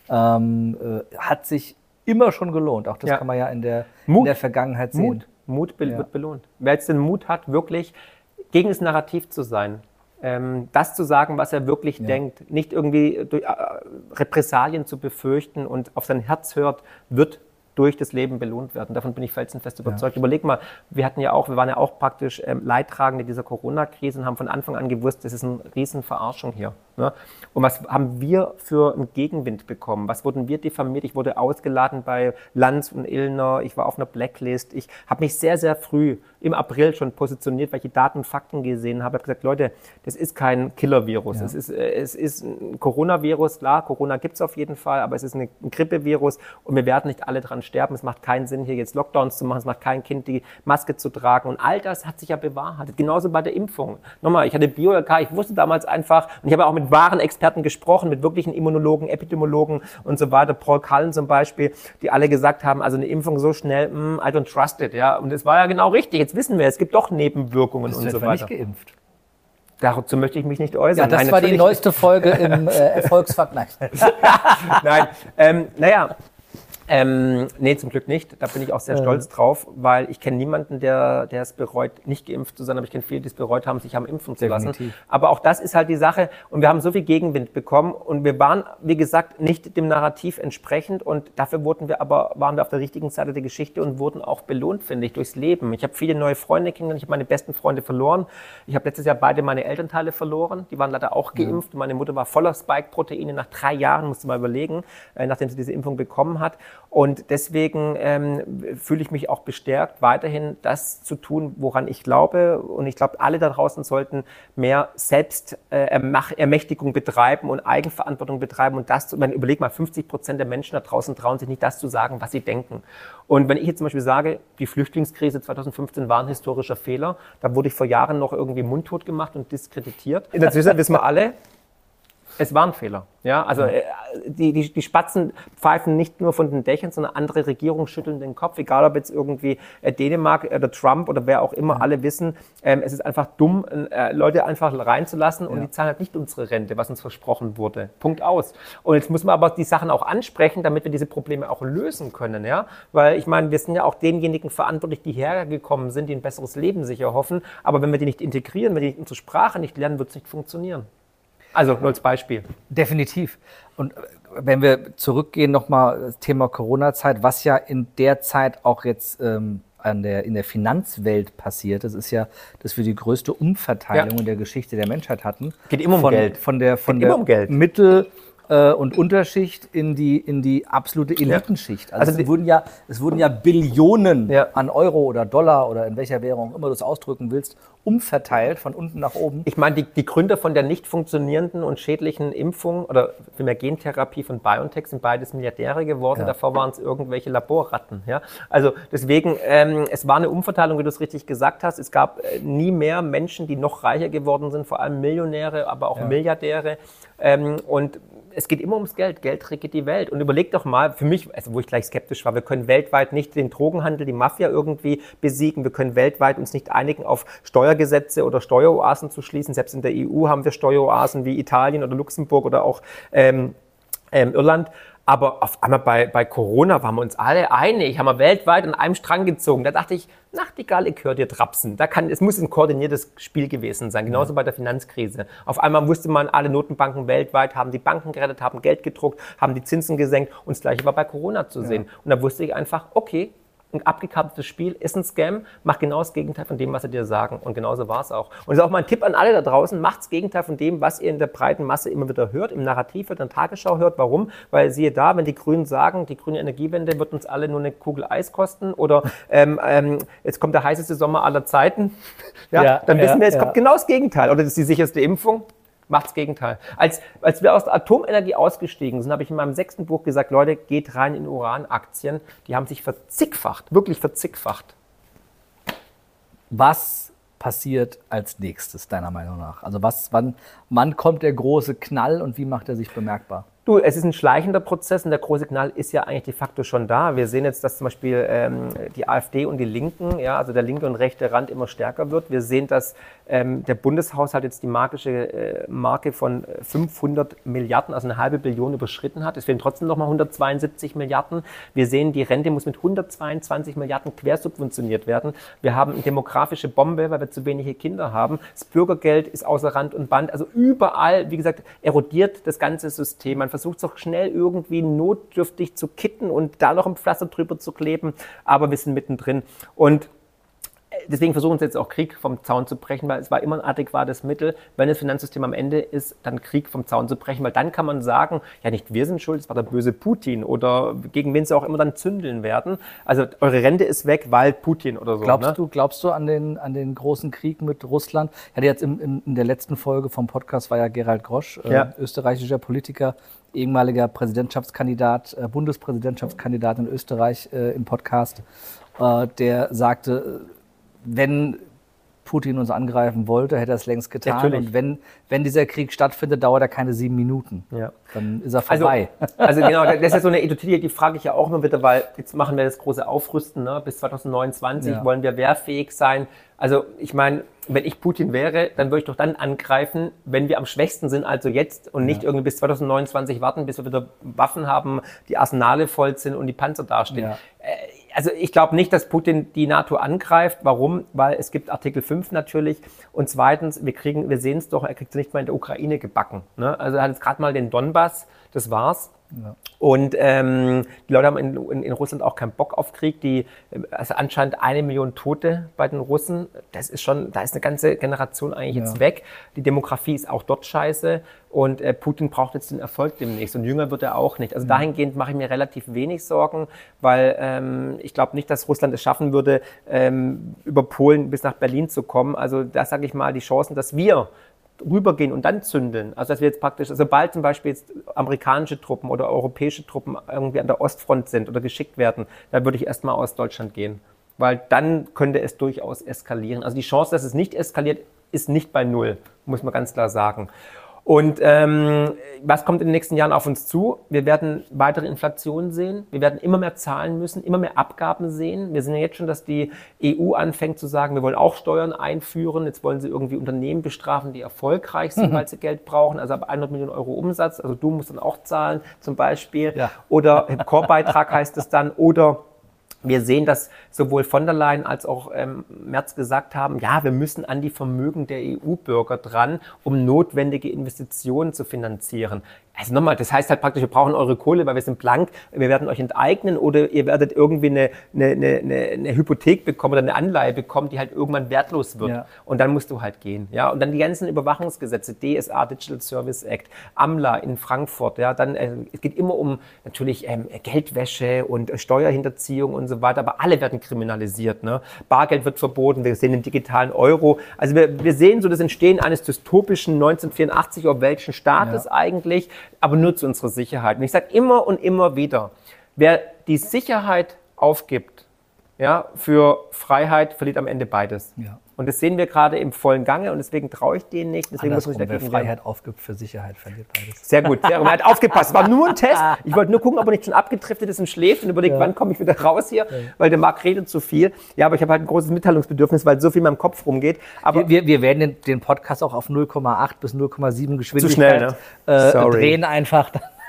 ähm, äh, hat sich immer schon gelohnt. Auch das ja. kann man ja in der, in der Vergangenheit sehen. Mut. Mut be- ja. wird belohnt. Wer jetzt den Mut hat, wirklich gegen das Narrativ zu sein, ähm, das zu sagen, was er wirklich ja. denkt, nicht irgendwie durch, äh, Repressalien zu befürchten und auf sein Herz hört, wird durch das Leben belohnt werden. Davon bin ich felsenfest überzeugt. Ja. Überleg mal, wir hatten ja auch, wir waren ja auch praktisch ähm, Leidtragende dieser Corona-Krise und haben von Anfang an gewusst, das ist eine riesen Verarschung hier. Ne? Und was haben wir für einen Gegenwind bekommen? Was wurden wir diffamiert? Ich wurde ausgeladen bei Lanz und Illner, ich war auf einer Blacklist. Ich habe mich sehr, sehr früh im April schon positioniert, weil ich die Daten und Fakten gesehen habe. Ich habe gesagt, Leute, das ist kein Killer-Virus. Ja. Es ist, äh, es ist ein Coronavirus, klar, Corona gibt es auf jeden Fall, aber es ist eine, ein Grippevirus und wir werden nicht alle dran sterben. Es macht keinen Sinn, hier jetzt Lockdowns zu machen. Es macht kein Kind, die Maske zu tragen. Und all das hat sich ja bewahrheitet. Genauso bei der Impfung. Nochmal, ich hatte Bio-L K, ich wusste damals einfach, und ich habe auch mit wahren Experten gesprochen, mit wirklichen Immunologen, Epidemiologen und so weiter, Paul Cullen zum Beispiel, die alle gesagt haben, also eine Impfung so schnell, mm, I don't trust it. Ja? Und es war ja genau richtig. Jetzt wissen wir, es gibt doch Nebenwirkungen und so weiter. Nicht geimpft. Dazu möchte ich mich nicht äußern. Ja, das Nein, war die neueste Folge im äh, Erfolgsfakt. Nein, Nein. Ähm, naja, Ähm, nee, zum Glück nicht. Da bin ich auch sehr stolz drauf, weil ich kenne niemanden, der der es bereut, nicht geimpft zu sein, aber ich kenne viele, die es bereut haben, sich haben impfen zu lassen. Definitiv. Aber auch das ist halt die Sache und wir haben so viel Gegenwind bekommen und wir waren, wie gesagt, nicht dem Narrativ entsprechend und dafür wurden wir aber, waren wir auf der richtigen Seite der Geschichte und wurden auch belohnt, finde ich, durchs Leben. Ich habe viele neue Freunde kennengelernt, ich habe meine besten Freunde verloren. Ich habe letztes Jahr beide meine Elternteile verloren, die waren leider auch geimpft. Ja. Meine Mutter war voller Spike-Proteine nach drei Jahren, musste mal überlegen, äh, nachdem sie diese Impfung bekommen hat. Und deswegen ähm, fühle ich mich auch bestärkt, weiterhin das zu tun, woran ich glaube. Und ich glaube, alle da draußen sollten mehr Selbstermächtigung äh, betreiben und Eigenverantwortung betreiben. Und das, man überleg mal, fünfzig Prozent der Menschen da draußen trauen sich nicht, das zu sagen, was sie denken. Und wenn ich jetzt zum Beispiel sage, die Flüchtlingskrise zweitausendfünfzehn war ein historischer Fehler, da wurde ich vor Jahren noch irgendwie mundtot gemacht und diskreditiert. In der Zwischenzeit wissen wir alle, es war ein Fehler. Ja, also äh, die, die, die Spatzen pfeifen nicht nur von den Dächern, sondern andere Regierungen schütteln den Kopf, egal ob jetzt irgendwie äh, Dänemark oder Trump oder wer auch immer, ja. Alle wissen, ähm, es ist einfach dumm, äh, Leute einfach reinzulassen und ja. Die zahlen halt nicht unsere Rente, was uns versprochen wurde. Punkt aus. Und jetzt muss man aber die Sachen auch ansprechen, damit wir diese Probleme auch lösen können, ja, weil ich meine, wir sind ja auch denjenigen verantwortlich, die hergekommen sind, die ein besseres Leben sich erhoffen, aber wenn wir die nicht integrieren, wenn wir die unsere Sprache nicht lernen, wird es nicht funktionieren. Also nur als Beispiel. Definitiv. Und wenn wir zurückgehen nochmal das Thema Corona-Zeit, was ja in der Zeit auch jetzt ähm, an der, in der Finanzwelt passiert, das ist ja, dass wir die größte Umverteilung ja. in der Geschichte der Menschheit hatten. Geht immer um von, Geld. Von der, von Geht der immer um Geld. Mittel- und Unterschicht in die, in die absolute Elitenschicht. Also, also es, wurden ja, es wurden ja Billionen ja. an Euro oder Dollar oder in welcher Währung immer du es ausdrücken willst, umverteilt von unten nach oben. Ich meine, die, die Gründer von der nicht funktionierenden und schädlichen Impfung oder vielmehr Gentherapie von BioNTech sind beides Milliardäre geworden. Ja. Davor waren es irgendwelche Laborratten. Ja? Also deswegen, ähm, es war eine Umverteilung, wie du es richtig gesagt hast. Es gab äh, nie mehr Menschen, die noch reicher geworden sind, vor allem Millionäre, aber auch ja. Milliardäre. Ähm, und es geht immer ums Geld. Geld regiert die Welt. Und überleg doch mal, für mich, also wo ich gleich skeptisch war, wir können weltweit nicht den Drogenhandel, die Mafia irgendwie besiegen. Wir können weltweit uns nicht einigen, auf Steuergesetze oder Steueroasen zu schließen. Selbst in der E U haben wir Steueroasen wie Italien oder Luxemburg oder auch ähm, ähm, Irland. Aber auf einmal bei, bei Corona waren wir uns alle einig, haben wir weltweit an einem Strang gezogen. Da dachte ich, Nachtigall, ich höre dir trapsen. Da kann, es muss ein koordiniertes Spiel gewesen sein, genauso ja. bei der Finanzkrise. Auf einmal wusste man, alle Notenbanken weltweit haben die Banken gerettet, haben Geld gedruckt, haben die Zinsen gesenkt und das Gleiche war bei Corona zu sehen. Ja. Und da wusste ich einfach, okay, ein abgekartetes Spiel ist ein Scam, mach genau das Gegenteil von dem, was sie dir sagen. Und genauso war es auch. Und das ist auch mein Tipp an alle da draußen, macht das Gegenteil von dem, was ihr in der breiten Masse immer wieder hört, im Narrativ hört, in der Tagesschau hört. Warum? Weil siehe da, wenn die Grünen sagen, die grüne Energiewende wird uns alle nur eine Kugel Eis kosten oder ähm, ähm, jetzt kommt der heißeste Sommer aller Zeiten, ja, ja, dann wissen ja, wir, jetzt ja. kommt genau das Gegenteil. Oder das ist die sicherste Impfung. Macht das Gegenteil. Als, als wir aus der Atomenergie ausgestiegen sind, habe ich in meinem sechsten Buch gesagt, Leute, geht rein in Uranaktien. Die haben sich verzigfacht, wirklich verzigfacht. Was passiert als nächstes, deiner Meinung nach? Also was, wann, wann kommt der große Knall und wie macht er sich bemerkbar? Du, es ist ein schleichender Prozess und der große Knall ist ja eigentlich de facto schon da. Wir sehen jetzt, dass zum Beispiel ähm, die AfD und die Linken, ja, also der linke und rechte Rand immer stärker wird. Wir sehen, dass ähm, der Bundeshaushalt jetzt die magische äh, Marke von fünfhundert Milliarden, also eine halbe Billion überschritten hat. Es fehlen trotzdem noch mal hundertzweiundsiebzig Milliarden. Wir sehen, die Rente muss mit hundertzweiundzwanzig Milliarden quersubventioniert werden. Wir haben eine demografische Bombe, weil wir zu wenige Kinder haben. Das Bürgergeld ist außer Rand und Band. Also überall, wie gesagt, erodiert das ganze System. Man versucht es auch schnell irgendwie notdürftig zu kitten und da noch ein Pflaster drüber zu kleben, aber wir sind mittendrin. Und deswegen versuchen sie jetzt auch Krieg vom Zaun zu brechen, weil es war immer ein adäquates Mittel, wenn das Finanzsystem am Ende ist, dann Krieg vom Zaun zu brechen, weil dann kann man sagen, ja nicht wir sind schuld, es war der böse Putin oder gegen wen sie auch immer dann zündeln werden. Also eure Rente ist weg, weil Putin oder so. Glaubst ne? du, glaubst du an den, an den großen Krieg mit Russland? Ich hatte jetzt in, in, in der letzten Folge vom Podcast war ja Gerald Grosch, ja. äh, österreichischer Politiker, ehemaliger Präsidentschaftskandidat, äh, Bundespräsidentschaftskandidat in Österreich äh, im Podcast, äh, der sagte, wenn Putin uns angreifen wollte, hätte er es längst getan. Natürlich. Und wenn, wenn dieser Krieg stattfindet, dauert er keine sieben Minuten. Ja. Dann ist er vorbei. Also, also genau, das ist ja so eine Idee, die frage ich ja auch immer wieder, weil jetzt machen wir das große Aufrüsten, ne? Bis zwanzig neunundzwanzig ja. wollen wir wehrfähig sein. Also ich meine, wenn ich Putin wäre, dann würde ich doch dann angreifen, wenn wir am schwächsten sind, also jetzt und nicht ja. irgendwie bis zwanzig neunundzwanzig warten, bis wir wieder Waffen haben, die Arsenale voll sind und die Panzer dastehen. Ja. Also ich glaube nicht, dass Putin die NATO angreift. Warum? Weil es gibt Artikel fünf natürlich. Und zweitens, wir kriegen, wir sehen es doch, er kriegt es nicht mal in der Ukraine gebacken. Ne? Also er hat jetzt gerade mal den Donbass, das war's. Ja. Und ähm, die Leute haben in, in, in Russland auch keinen Bock auf Krieg. Die, also anscheinend eine Million Tote bei den Russen. Das ist schon, da ist eine ganze Generation eigentlich ja. jetzt weg. Die Demografie ist auch dort scheiße. Und äh, Putin braucht jetzt den Erfolg demnächst. Und jünger wird er auch nicht. Also mhm. dahingehend mache ich mir relativ wenig Sorgen, weil ähm, ich glaube nicht, dass Russland es schaffen würde, ähm, über Polen bis nach Berlin zu kommen. Also da sage ich mal, die Chancen, dass wir rübergehen und dann zündeln. Also dass wir jetzt praktisch, sobald zum Beispiel jetzt amerikanische Truppen oder europäische Truppen irgendwie an der Ostfront sind oder geschickt werden, da würde ich erstmal aus Deutschland gehen. Weil dann könnte es durchaus eskalieren. Also die Chance, dass es nicht eskaliert, ist nicht bei null, muss man ganz klar sagen. Und ähm, was kommt in den nächsten Jahren auf uns zu? Wir werden weitere Inflation sehen. Wir werden immer mehr zahlen müssen, immer mehr Abgaben sehen. Wir sehen ja jetzt schon, dass die E U anfängt zu sagen, wir wollen auch Steuern einführen. Jetzt wollen sie irgendwie Unternehmen bestrafen, die erfolgreich sind, mhm. weil sie Geld brauchen. Also ab hundert Millionen Euro Umsatz. Also du musst dann auch zahlen zum Beispiel. Ja. Oder Core-Beitrag heißt es dann. Oder wir sehen, dass sowohl von der Leyen als auch ähm, Merz gesagt haben, ja, wir müssen an die Vermögen der E U-Bürger dran, um notwendige Investitionen zu finanzieren. Also nochmal, das heißt halt praktisch, wir brauchen eure Kohle, weil wir sind blank, wir werden euch enteignen oder ihr werdet irgendwie eine, eine, eine, eine Hypothek bekommen oder eine Anleihe bekommen, die halt irgendwann wertlos wird. Ja. Und dann musst du halt gehen. Ja, und dann die ganzen Überwachungsgesetze, D S A, Digital Service Act, AMLA in Frankfurt. Ja, dann äh, es geht immer um natürlich ähm, Geldwäsche und äh, Steuerhinterziehung und so weiter, aber alle werden kriminalisiert. Ne? Bargeld wird verboten, wir sehen den digitalen Euro. Also wir, wir sehen so das Entstehen eines dystopischen neunzehnhundertvierundachtzig welchen Staates ja. eigentlich, aber nur zu unserer Sicherheit. Und ich sage immer und immer wieder, wer die Sicherheit aufgibt, ja, für Freiheit, verliert am Ende beides. Ja. Und das sehen wir gerade im vollen Gange und deswegen traue ich denen nicht. Deswegen muss ich wer Freiheit werden. Aufgibt für Sicherheit, verliert beides. Sehr gut, sehr gut. Er hat aufgepasst. Es war nur ein Test. Ich wollte nur gucken, ob er nicht schon abgedriftet ist und schläft und überlegt, ja. wann komme ich wieder raus hier, ja. weil der Marc redet zu viel. Ja, aber ich habe halt ein großes Mitteilungsbedürfnis, weil so viel in meinem Kopf rumgeht. Aber wir, wir werden den, den Podcast auch auf null Komma acht bis null Komma sieben Geschwindigkeit zu schnell, ne? äh, drehen einfach.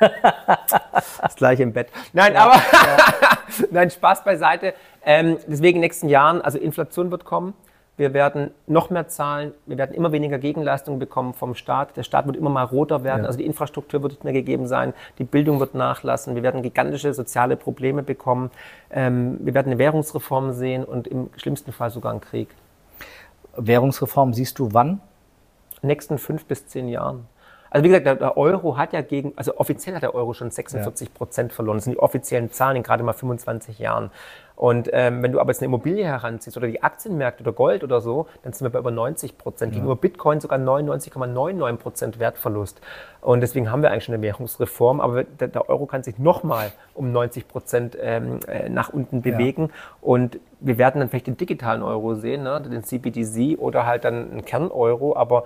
Das gleiche im Bett. Nein, ja, aber ja. Nein, Spaß beiseite. Ähm, deswegen in den nächsten Jahren, also Inflation wird kommen. Wir werden noch mehr zahlen, wir werden immer weniger Gegenleistungen bekommen vom Staat. Der Staat wird immer mal roter werden, ja. also die Infrastruktur wird nicht mehr gegeben sein, die Bildung wird nachlassen, wir werden gigantische soziale Probleme bekommen, ähm, wir werden eine Währungsreform sehen und im schlimmsten Fall sogar einen Krieg. Währungsreform siehst du wann? In den nächsten fünf bis zehn Jahren. Also wie gesagt, der Euro hat ja gegen, also offiziell hat der Euro schon sechsundvierzig Prozent ja. verloren. Das sind die offiziellen Zahlen in gerade mal fünfundzwanzig Jahren. Und ähm, wenn du aber jetzt eine Immobilie heranziehst oder die Aktienmärkte oder Gold oder so, dann sind wir bei über neunzig Prozent. Ja. Gegenüber Bitcoin sogar neunundneunzig Komma neunundneunzig Prozent Wertverlust. Und deswegen haben wir eigentlich schon eine Währungsreform. Aber der, der Euro kann sich nochmal um neunzig Prozent ähm, nach unten bewegen. Ja. Und wir werden dann vielleicht den digitalen Euro sehen, ne? Den C B D C oder halt dann einen Kern-Euro. Aber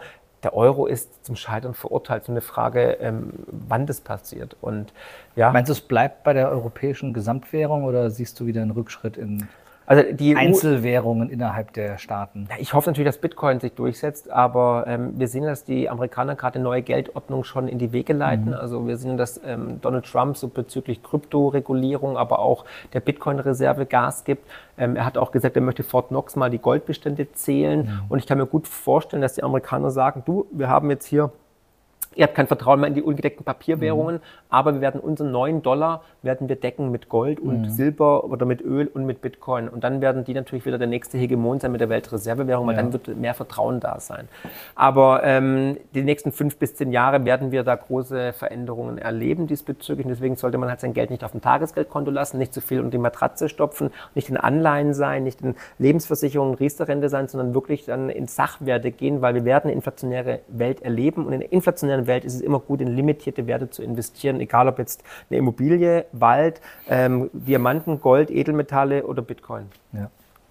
der Euro ist zum Scheitern verurteilt. So eine Frage, ähm, wann das passiert. Und, ja. Meinst du, es bleibt bei der europäischen Gesamtwährung oder siehst du wieder einen Rückschritt in also die Einzelwährungen innerhalb der Staaten? Ja, ich hoffe natürlich, dass Bitcoin sich durchsetzt, aber ähm, wir sehen, dass die Amerikaner gerade eine neue Geldordnung schon in die Wege leiten. Mhm. Also wir sehen, dass ähm, Donald Trump so bezüglich Kryptoregulierung, aber auch der Bitcoin-Reserve Gas gibt. Ähm, er hat auch gesagt, er möchte Fort Knox mal die Goldbestände zählen. Mhm. Und ich kann mir gut vorstellen, dass die Amerikaner sagen, du, wir haben jetzt hier Ihr habt kein Vertrauen mehr in die ungedeckten Papierwährungen, mhm. aber wir werden unseren neuen Dollar werden wir decken mit Gold und mhm. Silber oder mit Öl und mit Bitcoin. Und dann werden die natürlich wieder der nächste Hegemon sein mit der Weltreservewährung, weil ja. dann wird mehr Vertrauen da sein. Aber ähm, die nächsten fünf bis zehn Jahre werden wir da große Veränderungen erleben diesbezüglich. Und deswegen sollte man halt sein Geld nicht auf dem Tagesgeldkonto lassen, nicht zu viel unter die Matratze stopfen, nicht in Anleihen sein, nicht in Lebensversicherungen, Riester-Rente sein, sondern wirklich dann in Sachwerte gehen, weil wir werden eine inflationäre Welt erleben. Und in der inflationären Welt ist es immer gut, in limitierte Werte zu investieren, egal ob jetzt eine Immobilie, Wald, ähm, Diamanten, Gold, Edelmetalle oder Bitcoin. Ja.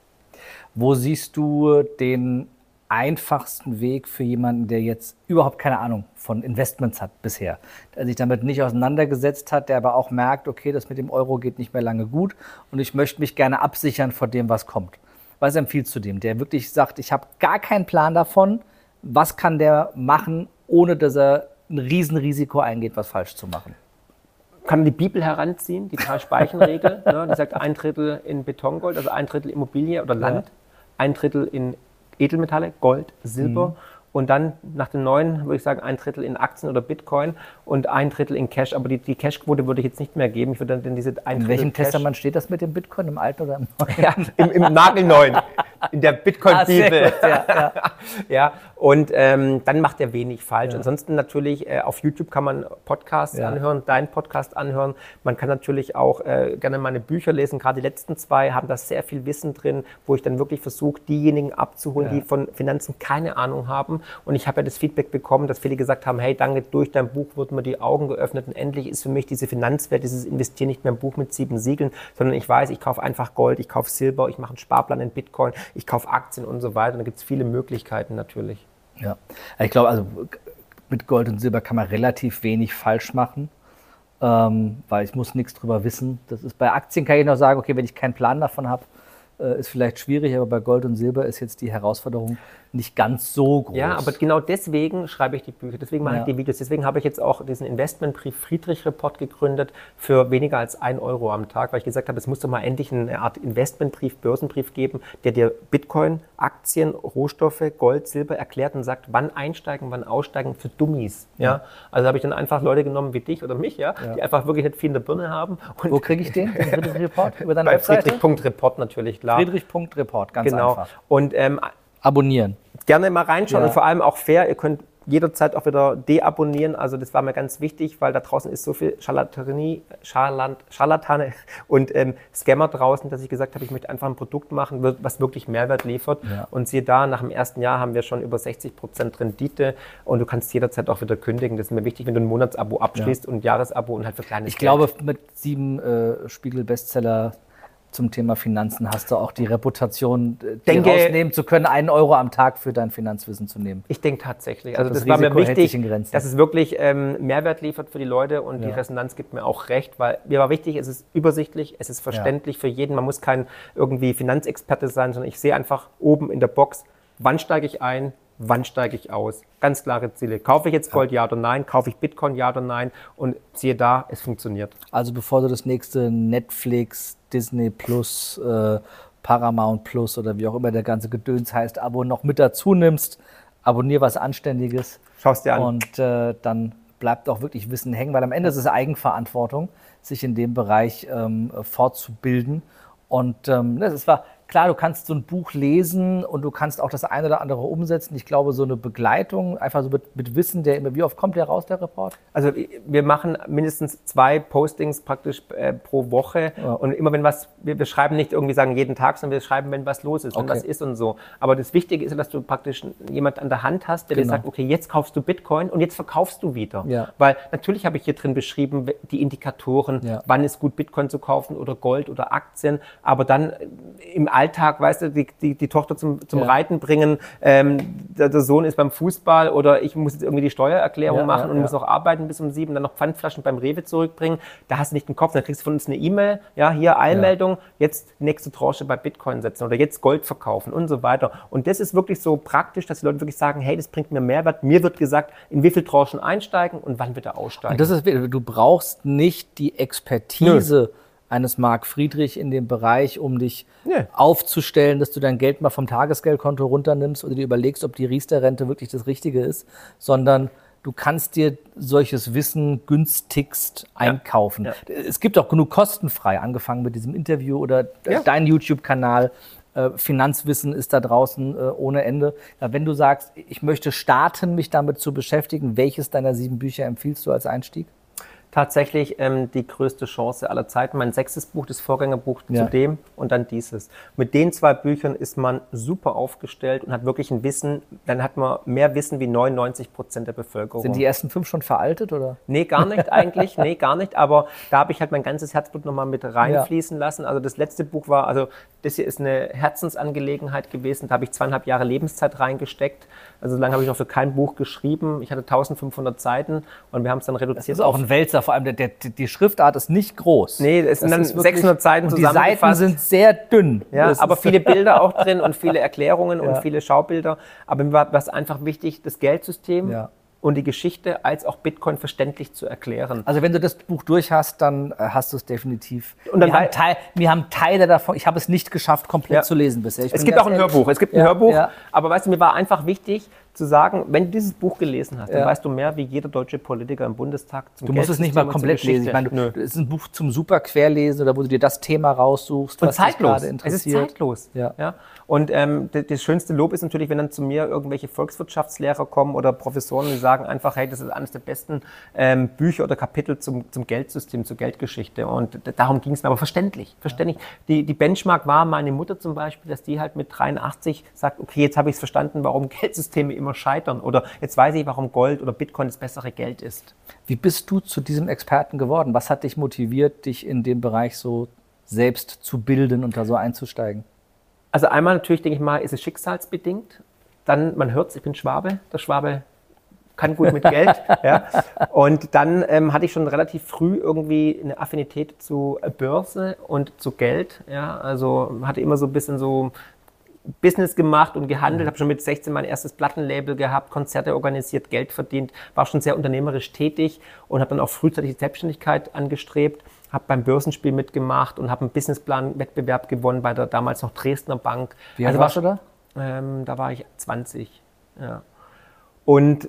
Wo siehst du den einfachsten Weg für jemanden, der jetzt überhaupt keine Ahnung von Investments hat bisher, der sich damit nicht auseinandergesetzt hat, der aber auch merkt, okay, das mit dem Euro geht nicht mehr lange gut und ich möchte mich gerne absichern vor dem, was kommt. Was empfiehlst du dem, der wirklich sagt, ich habe gar keinen Plan davon, was kann der machen, ohne dass er ein Riesenrisiko eingeht, was falsch zu machen? Kann man die Bibel heranziehen, die Drei-Speichen-Regel, ne, die sagt ein Drittel in Betongold, also ein Drittel Immobilie oder Land, ja. ein Drittel in Edelmetalle, Gold, Silber mhm. und dann nach dem neuen, würde ich sagen, ein Drittel in Aktien oder Bitcoin und ein Drittel in Cash. Aber die, die Cash-Quote würde ich jetzt nicht mehr geben. Ich würde dann diese ein In welchem Cash Testament steht das mit dem Bitcoin, im alten oder im neuen? Ja, im, im nagelneuen, in der Bitcoin-Bibel. Ah, ja, ja. ja, und ähm, dann macht er wenig falsch. Ja. Ansonsten natürlich, äh, auf YouTube kann man Podcasts ja. anhören, deinen Podcast anhören. Man kann natürlich auch äh, gerne meine Bücher lesen. Gerade die letzten zwei haben da sehr viel Wissen drin, wo ich dann wirklich versuche, diejenigen abzuholen, ja. die von Finanzen keine Ahnung haben. Und ich habe ja das Feedback bekommen, dass viele gesagt haben, hey, danke, durch dein Buch wurden mir die Augen geöffnet und endlich ist für mich diese Finanzwelt, dieses Investieren nicht mehr ein Buch mit sieben Siegeln, sondern ich weiß, ich kaufe einfach Gold, ich kaufe Silber, ich mache einen Sparplan in Bitcoin, ich kaufe Aktien und so weiter. Und da gibt es viele Möglichkeiten natürlich. Ja, ich glaube, also mit Gold und Silber kann man relativ wenig falsch machen, ähm, weil ich muss nichts drüber wissen. Das ist bei Aktien kann ich noch sagen, okay, wenn ich keinen Plan davon habe, äh, ist vielleicht schwierig, aber bei Gold und Silber ist jetzt die Herausforderung nicht ganz so groß. Ja, aber genau deswegen schreibe ich die Bücher, deswegen mache ja. ich die Videos, deswegen habe ich jetzt auch diesen Investmentbrief Friedrich Report gegründet für weniger als ein Euro am Tag, weil ich gesagt habe, es muss doch mal endlich eine Art Investmentbrief, Börsenbrief geben, der dir Bitcoin, Aktien, Rohstoffe, Gold, Silber erklärt und sagt, wann einsteigen, wann aussteigen für Dummies. Ja. ja? Also habe ich dann einfach Leute genommen wie dich oder mich, ja, ja. die einfach wirklich nicht viel in der Birne haben. Und wo kriege ich den, den Friedrich Report? Über deine Bei Webseite? Friedrich Punkt Report natürlich, klar. Friedrich Punkt Report, ganz genau. einfach. Und ähm, abonnieren. Gerne mal reinschauen Ja. und vor allem auch fair. Ihr könnt jederzeit auch wieder deabonnieren. Also das war mir ganz wichtig, weil da draußen ist so viel Charlatanie, Charlat, Charlatane und ähm, Scammer draußen, dass ich gesagt habe, ich möchte einfach ein Produkt machen, was wirklich Mehrwert liefert. Ja. Und siehe da, nach dem ersten Jahr haben wir schon über sechzig Prozent Rendite und du kannst jederzeit auch wieder kündigen. Das ist mir wichtig, wenn du ein Monatsabo abschließt ja. und ein Jahresabo und halt für kleines Ich Geld. glaube, mit sieben äh, Spiegel-Bestseller zum Thema Finanzen hast du auch die Reputation, dir denke, rausnehmen zu können, einen Euro am Tag für dein Finanzwissen zu nehmen. Ich denke tatsächlich. Also das, das war mir Risiko hält sich wichtig, in Grenzen. dass es wirklich ähm, Mehrwert liefert für die Leute und Ja. die Resonanz gibt mir auch recht, weil mir war wichtig, es ist übersichtlich, es ist verständlich für jeden. Man muss kein irgendwie Finanzexperte sein, sondern ich sehe einfach oben in der Box, wann steige ich ein, wann steige ich aus. Ganz klare Ziele. Kaufe ich jetzt Gold, ja oder nein? Kaufe ich Bitcoin, ja oder nein? Und siehe da, es funktioniert. Also bevor du das nächste Netflix, Disney Plus, äh, Paramount Plus oder wie auch immer der ganze Gedöns heißt, Abo noch mit dazu nimmst, abonnier was Anständiges. Schau's dir an. Und äh, dann bleibt auch wirklich Wissen hängen, weil am Ende ist es Eigenverantwortung, sich in dem Bereich ähm, fortzubilden. Und ähm, das war klar, du kannst so ein Buch lesen und du kannst auch das eine oder andere umsetzen. Ich glaube, so eine Begleitung, einfach so mit, mit Wissen, der immer, wie oft kommt der raus, der Report? Also wir machen mindestens zwei Postings praktisch äh, pro Woche Ja. und immer wenn was, wir, wir schreiben nicht irgendwie sagen jeden Tag, sondern wir schreiben, wenn was los ist, wenn Okay. was ist und so. Aber das Wichtige ist, dass du praktisch jemand an der Hand hast, der Genau. dir sagt, okay, jetzt kaufst du Bitcoin und jetzt verkaufst du wieder. Ja. Weil natürlich habe ich hier drin beschrieben, die Indikatoren, Ja. wann ist gut Bitcoin zu kaufen oder Gold oder Aktien, aber dann im Alltag, weißt du, die, die, die Tochter zum, zum ja. Reiten bringen, ähm, der, der Sohn ist beim Fußball oder ich muss jetzt irgendwie die Steuererklärung ja, machen ja, und ja. muss noch arbeiten bis um sieben, dann noch Pfandflaschen beim Rewe zurückbringen. Da hast du nicht den Kopf, dann kriegst du von uns eine E-Mail, ja, hier Eilmeldung, ja. jetzt nächste Tranche bei Bitcoin setzen oder jetzt Gold verkaufen und so weiter. Und das ist wirklich so praktisch, dass die Leute wirklich sagen, hey, das bringt mir Mehrwert. Mir wird gesagt, in wie viel Tranchen einsteigen und wann wird er aussteigen. Und das ist, du brauchst nicht die Expertise Nö. eines Marc Friedrich in dem Bereich, um dich Nö. aufzustellen, dass du dein Geld mal vom Tagesgeldkonto runternimmst oder dir überlegst, ob die Riester-Rente wirklich das Richtige ist, sondern du kannst dir solches Wissen günstigst einkaufen. Ja. Ja. Es gibt auch genug kostenfrei, angefangen mit diesem Interview oder ja. dein YouTube-Kanal. Äh, Finanzwissen ist da draußen äh, ohne Ende. Ja, wenn du sagst, ich möchte starten, mich damit zu beschäftigen, welches deiner sieben Bücher empfiehlst du als Einstieg? Tatsächlich ähm, die größte Chance aller Zeiten. Mein sechstes Buch, das Vorgängerbuch ja. zu dem und dann dieses. Mit den zwei Büchern ist man super aufgestellt und hat wirklich ein Wissen, dann hat man mehr Wissen wie neunundneunzig Prozent der Bevölkerung. Sind die ersten fünf schon veraltet, oder? Nee, gar nicht eigentlich, nee, gar nicht, aber da habe ich halt mein ganzes Herzblut nochmal mit reinfließen ja. lassen. Also das letzte Buch war, also das hier ist eine Herzensangelegenheit gewesen, da habe ich zweieinhalb Jahre Lebenszeit reingesteckt. Also so lange habe ich noch für kein Buch geschrieben. Ich hatte eintausendfünfhundert Seiten und wir haben es dann reduziert. Das ist auch ein Wälzer, vor allem der, der, die Schriftart ist nicht groß. Nee, es sind dann sechshundert Seiten zusammengefasst. Die Seiten sind sehr dünn. Ja, aber viele Bilder auch drin und viele Erklärungen ja. und viele Schaubilder. Aber mir war es einfach wichtig, das Geldsystem ja. und die Geschichte als auch Bitcoin verständlich zu erklären. Also wenn du das Buch durch hast, dann hast du es definitiv. Und dann wir, haben Teil, wir haben Teile davon, ich habe es nicht geschafft, komplett ja. zu lesen bisher. Ich es gibt auch ein ehrlich. Hörbuch, es gibt ein ja, Hörbuch, ja. aber weißt du, mir war einfach wichtig zu sagen, wenn du dieses Buch gelesen hast, ja. dann weißt du mehr wie jeder deutsche Politiker im Bundestag zum Du musst es nicht mal komplett lesen. Ich meine, du, es ist ein Buch zum super Querlesen oder wo du dir das Thema raussuchst, und was zeitlos. dich gerade interessiert. Es ist zeitlos. Ja. Ja. Und ähm, das, das schönste Lob ist natürlich, wenn dann zu mir irgendwelche Volkswirtschaftslehrer kommen oder Professoren, die sagen einfach, hey, das ist eines der besten ähm, Bücher oder Kapitel zum, zum Geldsystem, zur Geldgeschichte. Und darum ging es mir, aber verständlich. verständlich. Ja. Die, die Benchmark war meine Mutter zum Beispiel, dass die halt mit dreiundachtzig sagt, okay, jetzt habe ich es verstanden, warum Geldsysteme immer scheitern. Oder jetzt weiß ich, warum Gold oder Bitcoin das bessere Geld ist. Wie bist du zu diesem Experten geworden? Was hat dich motiviert, dich in dem Bereich so selbst zu bilden und da so einzusteigen? Also einmal natürlich, denke ich mal, ist es schicksalsbedingt. Dann, man hört es, ich bin Schwabe. Der Schwabe kann gut mit Geld. Ja. Und dann ähm, hatte ich schon relativ früh irgendwie eine Affinität zu Börse und zu Geld. Ja. Also hatte immer so ein bisschen so Business gemacht und gehandelt, mhm. habe schon mit sechzehn mein erstes Plattenlabel gehabt, Konzerte organisiert, Geld verdient, war schon sehr unternehmerisch tätig und habe dann auch frühzeitig die Selbstständigkeit angestrebt, habe beim Börsenspiel mitgemacht und habe einen Businessplan-Wettbewerb gewonnen bei der damals noch Dresdner Bank. Wie alt also warst du da? Ähm, da war ich zwanzig. Ja. Und,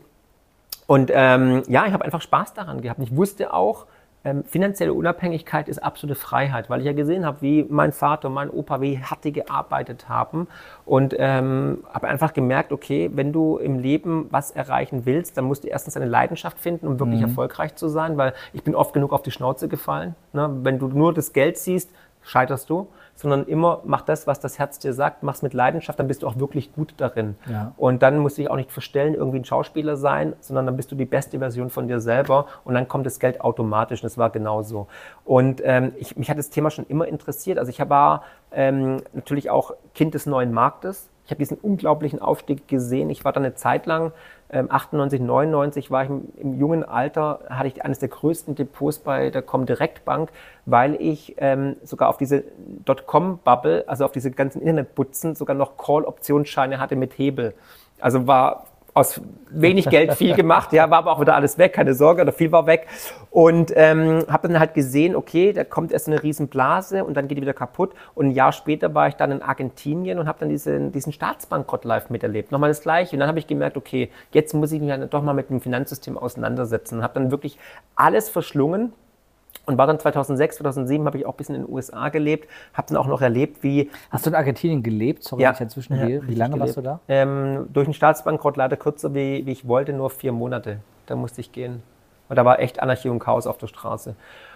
und ähm, ja, ich habe einfach Spaß daran gehabt. Ich wusste auch, Ähm, finanzielle Unabhängigkeit ist absolute Freiheit, weil ich ja gesehen habe, wie mein Vater, mein Opa, wie hart die gearbeitet haben und ähm, habe einfach gemerkt, okay, wenn du im Leben was erreichen willst, dann musst du erstens eine Leidenschaft finden, um wirklich mhm. erfolgreich zu sein, weil ich bin oft genug auf die Schnauze gefallen. Ne? Wenn du nur das Geld siehst, scheiterst du, sondern immer mach das, was das Herz dir sagt, mach's mit Leidenschaft, dann bist du auch wirklich gut darin. Ja. Und dann musst du dich auch nicht verstellen, irgendwie ein Schauspieler sein, sondern dann bist du die beste Version von dir selber und dann kommt das Geld automatisch und das war genauso. Und ähm, ich, mich hat das Thema schon immer interessiert. Also ich war ähm, natürlich auch Kind des neuen Marktes. Ich habe diesen unglaublichen Aufstieg gesehen. Ich war dann eine Zeit lang, ähm, achtundneunzig, neunundneunzig, war ich im, im jungen Alter, hatte ich eines der größten Depots bei der Comdirect Bank, weil ich ähm, sogar auf diese Dotcom-Bubble, also auf diese ganzen Internetbutzen, sogar noch Call-Optionsscheine hatte mit Hebel. Also war aus wenig Geld viel gemacht, ja, war aber auch wieder alles weg, keine Sorge, oder viel war weg. Und ähm, habe dann halt gesehen, okay, da kommt erst eine Riesenblase und dann geht die wieder kaputt. Und ein Jahr später war ich dann in Argentinien und habe dann diesen, diesen Staatsbankrott live miterlebt. Nochmal das Gleiche. Und dann habe ich gemerkt, okay, jetzt muss ich mich halt doch mal mit dem Finanzsystem auseinandersetzen. Und habe dann wirklich alles verschlungen. Und war dann zweitausendsechs, zweitausendsieben habe ich auch ein bisschen in den U S A gelebt, habe dann auch noch erlebt, wie... Hast du in Argentinien gelebt? Sorry, ja. ich dazwischen gehe. Wie lange gelebt. warst du da? Ähm, durch den Staatsbankrott leider kürzer, wie, wie ich wollte, nur vier Monate. Da musste ich gehen. Und da war echt Anarchie und Chaos auf der Straße.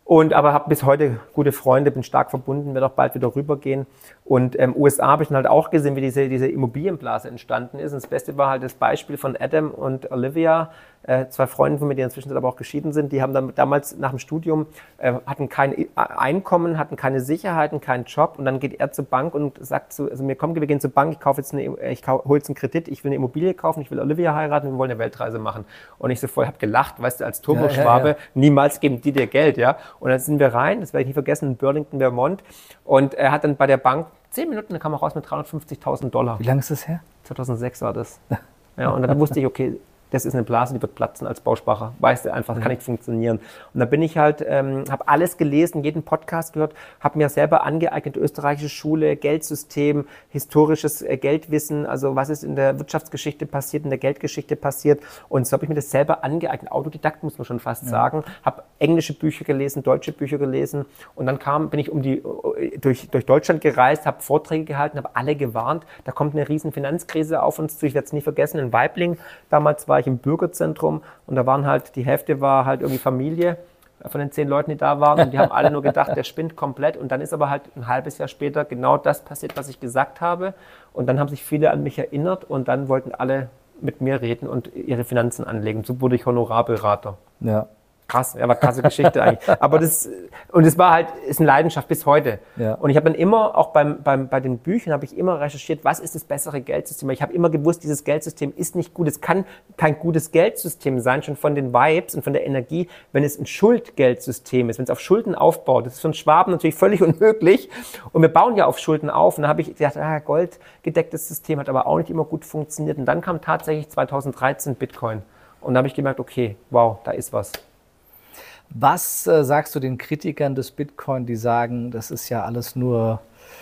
Und aber habe bis heute gute Freunde, bin stark verbunden, werde auch bald wieder rübergehen. Und ähm, U S A habe ich dann halt auch gesehen, wie diese, diese Immobilienblase entstanden ist. Und das Beste war halt das Beispiel von Adam und Olivia, äh, zwei Freunde von mir, die inzwischen aber auch geschieden sind. Die haben dann damals nach dem Studium, äh, hatten kein Einkommen, hatten keine Sicherheiten, keinen Job. Und dann geht er zur Bank und sagt zu, also mir komm, wir gehen zur Bank, ich kaufe jetzt eine, ich hole jetzt einen Kredit, ich will eine Immobilie kaufen, ich will Olivia heiraten, wir wollen eine Weltreise machen. Und ich so voll habe gelacht, weißt du, als Turboschwabe, ja, ja, ja. niemals geben die dir Geld, ja. Und dann sind wir rein, das werde ich nie vergessen, in Burlington, Vermont. Und er hat dann bei der Bank zehn Minuten, dann kam er raus mit dreihundertfünfzigtausend Dollar. Wie lange ist das her? zweitausendsechs war das. Ja, und dann wusste ich, okay, das ist eine Blase, die wird platzen als Bausparer. Weißt du einfach, das kann nicht funktionieren. Und da bin ich halt, ähm, habe alles gelesen, jeden Podcast gehört, habe mir selber angeeignet, österreichische Schule, Geldsystem, historisches äh, Geldwissen, also was ist in der Wirtschaftsgeschichte passiert, in der Geldgeschichte passiert. Und so habe ich mir das selber angeeignet. Autodidakt muss man schon fast ja. sagen. Habe englische Bücher gelesen, deutsche Bücher gelesen. Und dann kam, bin ich um die, durch, durch Deutschland gereist, habe Vorträge gehalten, habe alle gewarnt, da kommt eine riesen Finanzkrise auf uns zu. Ich werde es nie vergessen, in Weibling, damals war ich im Bürgerzentrum und da waren halt, die Hälfte war halt irgendwie Familie von den zehn Leuten, die da waren und die haben alle nur gedacht, der spinnt komplett und dann ist aber halt ein halbes Jahr später genau das passiert, was ich gesagt habe und dann haben sich viele an mich erinnert und dann wollten alle mit mir reden und ihre Finanzen anlegen. So wurde ich Honorarberater. Ja. Krass, ja, war krasse Geschichte eigentlich. Aber das, und es war halt, ist eine Leidenschaft bis heute. Ja. Und ich habe dann immer, auch beim, beim, bei den Büchern, habe ich immer recherchiert, was ist das bessere Geldsystem? Ich habe immer gewusst, dieses Geldsystem ist nicht gut. Es kann kein gutes Geldsystem sein, schon von den Vibes und von der Energie, wenn es ein Schuldgeldsystem ist, wenn es auf Schulden aufbaut. Das ist für einen Schwaben natürlich völlig unmöglich. Und wir bauen ja auf Schulden auf. Und dann habe ich gedacht, ah, goldgedecktes System hat aber auch nicht immer gut funktioniert. Und dann kam tatsächlich zweitausenddreizehn Bitcoin. Und da habe ich gemerkt, okay, wow, da ist was. Was äh, sagst du den Kritikern des Bitcoin, die sagen, das ist ja alles nur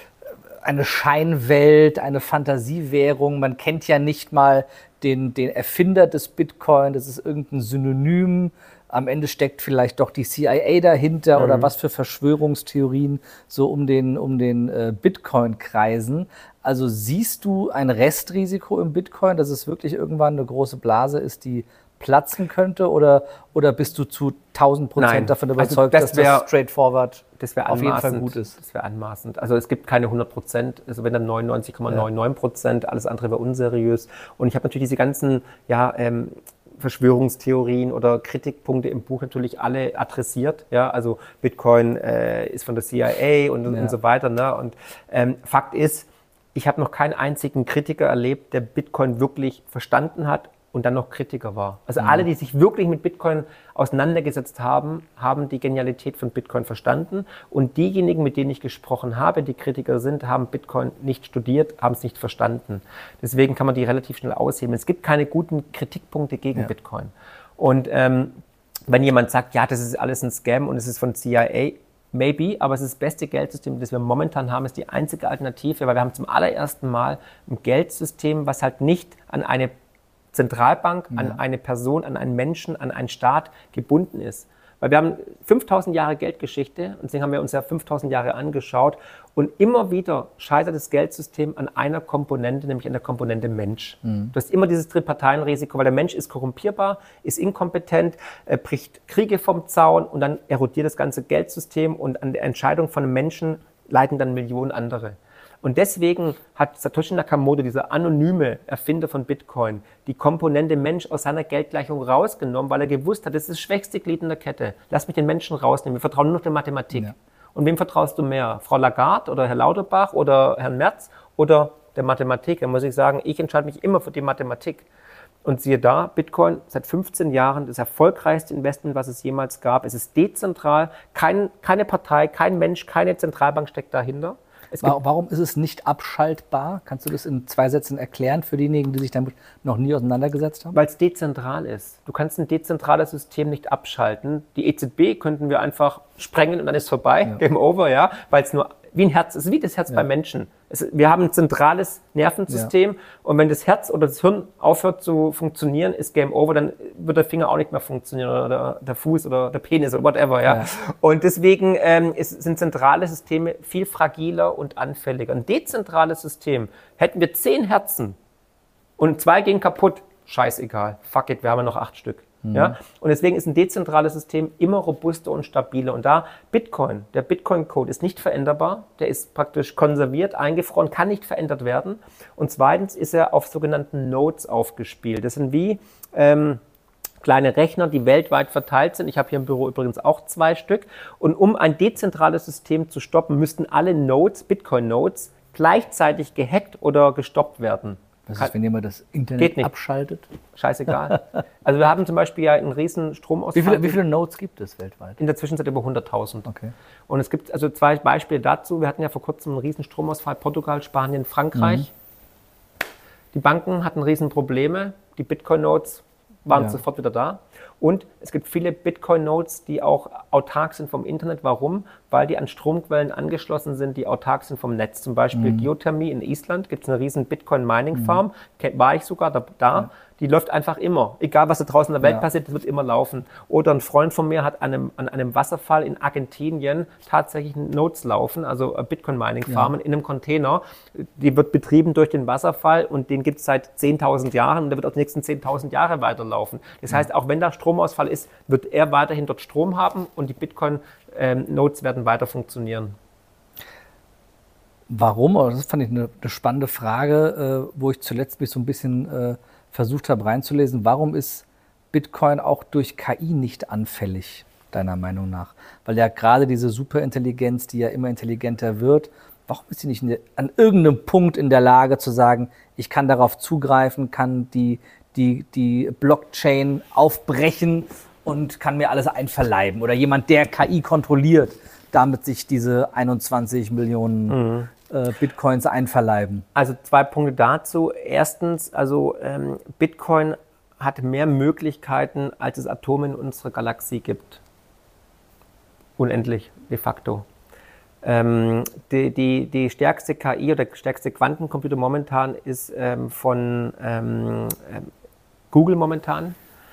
eine Scheinwelt, eine Fantasiewährung, man kennt ja nicht mal den, den Erfinder des Bitcoin, das ist irgendein Synonym, am Ende steckt vielleicht doch die C I A dahinter mhm. oder was für Verschwörungstheorien so um den, um den äh, Bitcoin kreisen. Also siehst du ein Restrisiko im Bitcoin, dass es wirklich irgendwann eine große Blase ist, die platzen könnte oder, oder bist du zu tausend Prozent davon überzeugt, also das dass wär, das straightforward das wär auf jeden Fall gut ist? Das wäre anmaßend. Also es gibt keine hundert Prozent, also wenn dann neunundneunzig Komma neunundneunzig Prozent, ja. alles andere wäre unseriös. Und ich habe natürlich diese ganzen ja, ähm, Verschwörungstheorien oder Kritikpunkte im Buch natürlich alle adressiert. Ja, also Bitcoin äh, ist von der C I A und, ja. und so weiter. Ne? Und ähm, Fakt ist, ich habe noch keinen einzigen Kritiker erlebt, der Bitcoin wirklich verstanden hat und dann noch Kritiker war. Also mhm. alle, die sich wirklich mit Bitcoin auseinandergesetzt haben, haben die Genialität von Bitcoin verstanden. Und diejenigen, mit denen ich gesprochen habe, die Kritiker sind, haben Bitcoin nicht studiert, haben es nicht verstanden. Deswegen kann man die relativ schnell aushebeln. Es gibt keine guten Kritikpunkte gegen ja. Bitcoin. Und ähm, wenn jemand sagt, ja, das ist alles ein Scam und es ist von C I A, maybe, aber es ist das beste Geldsystem, das wir momentan haben, ist die einzige Alternative, weil wir haben zum allerersten Mal ein Geldsystem, was halt nicht an eine Zentralbank, ja. an eine Person, an einen Menschen, an einen Staat gebunden ist. Weil wir haben fünftausend Jahre Geldgeschichte und deswegen haben wir uns ja fünftausend Jahre angeschaut und immer wieder scheitert das Geldsystem an einer Komponente, nämlich an der Komponente Mensch. Mhm. Du hast immer dieses Triparteienrisiko, weil der Mensch ist korrumpierbar, ist inkompetent, äh, bricht Kriege vom Zaun und dann erodiert das ganze Geldsystem und an der Entscheidung von einem Menschen leiden dann Millionen andere. Und deswegen hat Satoshi Nakamoto, dieser anonyme Erfinder von Bitcoin, die Komponente Mensch aus seiner Geldgleichung rausgenommen, weil er gewusst hat, das ist das schwächste Glied in der Kette. Lass mich den Menschen rausnehmen. Wir vertrauen nur noch der Mathematik. Ja. Und wem vertraust du mehr? Frau Lagarde oder Herr Lauterbach oder Herrn Merz oder der Mathematik? Da muss ich sagen, ich entscheide mich immer für die Mathematik. Und siehe da, Bitcoin seit fünfzehn Jahren das erfolgreichste Investment, was es jemals gab. Es ist dezentral, kein, keine Partei, kein Mensch, keine Zentralbank steckt dahinter. Es Warum ist es nicht abschaltbar? Kannst du das in zwei Sätzen erklären für diejenigen, die sich damit noch nie auseinandergesetzt haben? Weil es dezentral ist. Du kannst ein dezentrales System nicht abschalten. Die E Z B könnten wir einfach sprengen und dann ist vorbei, ja. Game over, ja, weil es nur wie ein Herz ist, wie das Herz ja. beim Menschen. Es, wir haben ein zentrales Nervensystem ja. und wenn das Herz oder das Hirn aufhört zu funktionieren, ist Game over, dann wird der Finger auch nicht mehr funktionieren oder der, der Fuß oder der Penis oder whatever. Ja. ja. Und deswegen ähm, ist, sind zentrale Systeme viel fragiler und anfälliger. Ein dezentrales System, hätten wir zehn Herzen und zwei gehen kaputt, scheißegal, fuck it, wir haben ja noch acht Stück. Mhm. Ja? Und deswegen ist ein dezentrales System immer robuster und stabiler. Und da Bitcoin, der Bitcoin-Code ist nicht veränderbar, der ist praktisch konserviert, eingefroren, kann nicht verändert werden. Und zweitens ist er auf sogenannten Nodes aufgespielt. Das sind wie ähm, kleine Rechner, die weltweit verteilt sind. Ich habe hier im Büro übrigens auch zwei Stück. Und um ein dezentrales System zu stoppen, müssten alle Nodes, Bitcoin-Nodes, gleichzeitig gehackt oder gestoppt werden. Was ist, wenn jemand das Internet abschaltet? Scheißegal. Also wir haben zum Beispiel ja einen riesen Stromausfall. Wie viele, wie viele Nodes gibt es weltweit? In der Zwischenzeit über hunderttausend. Okay. Und es gibt also zwei Beispiele dazu. Wir hatten ja vor kurzem einen riesen Stromausfall, Portugal, Spanien, Frankreich. Mhm. Die Banken hatten riesen Probleme. Die Bitcoin-Nodes waren ja. sofort wieder da. Und es gibt viele Bitcoin-Nodes, die auch autark sind vom Internet. Warum? Weil die an Stromquellen angeschlossen sind, die autark sind vom Netz. Zum Beispiel mhm. Geothermie in Island gibt es eine riesen Bitcoin-Mining-Farm. Mhm. War ich sogar da. da. Ja. Die läuft einfach immer. Egal, was da draußen in der Welt ja. passiert, das wird immer laufen. Oder ein Freund von mir hat an einem, an einem Wasserfall in Argentinien tatsächlich Nodes laufen, also Bitcoin-Mining-Farmen ja. in einem Container. Die wird betrieben durch den Wasserfall und den gibt es seit zehntausend Jahren und der wird auch die nächsten zehntausend Jahre weiterlaufen. Das heißt, auch wenn da Stromausfall ist, wird er weiterhin dort Strom haben und die Bitcoin-Nodes werden weiter funktionieren. Warum? Das fand ich eine, eine spannende Frage, wo ich zuletzt mich so ein bisschen versucht habe reinzulesen. Warum ist Bitcoin auch durch K I nicht anfällig, deiner Meinung nach? Weil ja gerade diese Superintelligenz, die ja immer intelligenter wird, warum ist sie nicht der, an irgendeinem Punkt in der Lage zu sagen, ich kann darauf zugreifen, kann die, die, die Blockchain aufbrechen und kann mir alles einverleiben? Oder jemand, der K I kontrolliert, damit sich diese einundzwanzig Millionen mhm. äh, Bitcoins einverleiben? Also zwei Punkte dazu. Erstens, also ähm, Bitcoin hat mehr Möglichkeiten, als es Atome in unserer Galaxie gibt. Unendlich, de facto. Ähm, die, die, die stärkste K I oder der stärkste Quantencomputer momentan ist ähm, von ähm, Google momentan.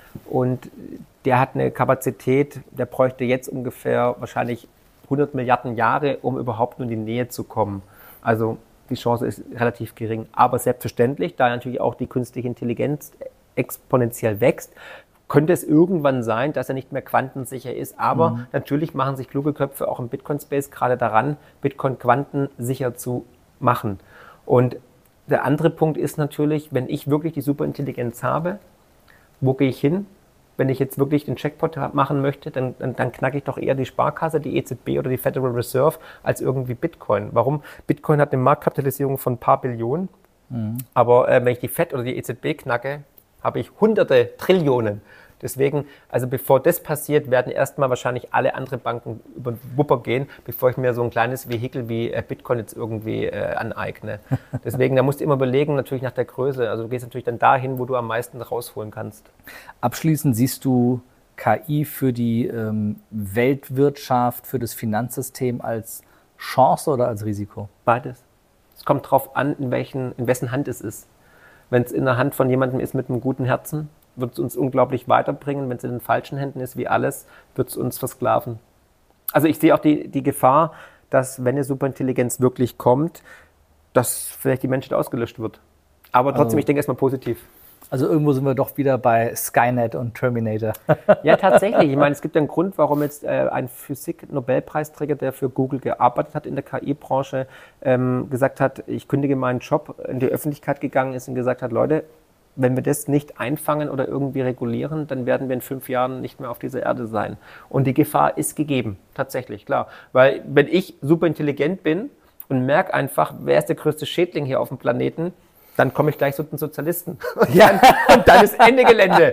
Und der hat eine Kapazität, der bräuchte jetzt ungefähr wahrscheinlich hundert Milliarden Jahre, um überhaupt nur in die Nähe zu kommen. Also die Chance ist relativ gering. Aber selbstverständlich, da natürlich auch die künstliche Intelligenz exponentiell wächst, könnte es irgendwann sein, dass er nicht mehr quantensicher ist. Aber mhm. natürlich machen sich kluge Köpfe auch im Bitcoin-Space gerade daran, Bitcoin quantensicher zu machen. Und der andere Punkt ist natürlich, wenn ich wirklich die Superintelligenz habe, wo gehe ich hin? Wenn ich jetzt wirklich den Checkpot machen möchte, dann, dann, dann knacke ich doch eher die Sparkasse, die E Z B oder die Federal Reserve als irgendwie Bitcoin. Warum? Bitcoin hat eine Marktkapitalisierung von ein paar Billionen, mhm. aber äh, wenn ich die Fed oder die E Z B knacke, habe ich hunderte Trillionen. Deswegen, also bevor das passiert, werden erstmal wahrscheinlich alle anderen Banken über den Wupper gehen, bevor ich mir so ein kleines Vehikel wie äh, Bitcoin jetzt irgendwie äh, aneigne. Deswegen, da musst du immer überlegen, natürlich nach der Größe. Also du gehst natürlich dann dahin, wo du am meisten rausholen kannst. Abschließend siehst du K I für die ähm, Weltwirtschaft, für das Finanzsystem als Chance oder als Risiko? Beides. Es kommt drauf an, in, welchen, in wessen Hand es ist. Wenn es in der Hand von jemandem ist mit einem guten Herzen, wird es uns unglaublich weiterbringen. Wenn es in den falschen Händen ist, wie alles, wird es uns versklaven. Also ich sehe auch die, die Gefahr, dass, wenn eine Superintelligenz wirklich kommt, dass vielleicht die Menschheit ausgelöscht wird. Aber trotzdem, also, ich denke erstmal positiv. Also irgendwo sind wir doch wieder bei Skynet und Terminator. Ja, tatsächlich. Ich meine, es gibt einen Grund, warum jetzt äh, ein Physik-Nobelpreisträger, der für Google gearbeitet hat in der K I-Branche, ähm, gesagt hat, ich kündige meinen Job, in die Öffentlichkeit gegangen ist und gesagt hat, Leute, wenn wir das nicht einfangen oder irgendwie regulieren, dann werden wir in fünf Jahren nicht mehr auf dieser Erde sein. Und die Gefahr ist gegeben, tatsächlich, klar. Weil wenn ich super intelligent bin und merke einfach, wer ist der größte Schädling hier auf dem Planeten, dann komme ich gleich zu den Sozialisten. Und dann, und dann ist Ende Gelände.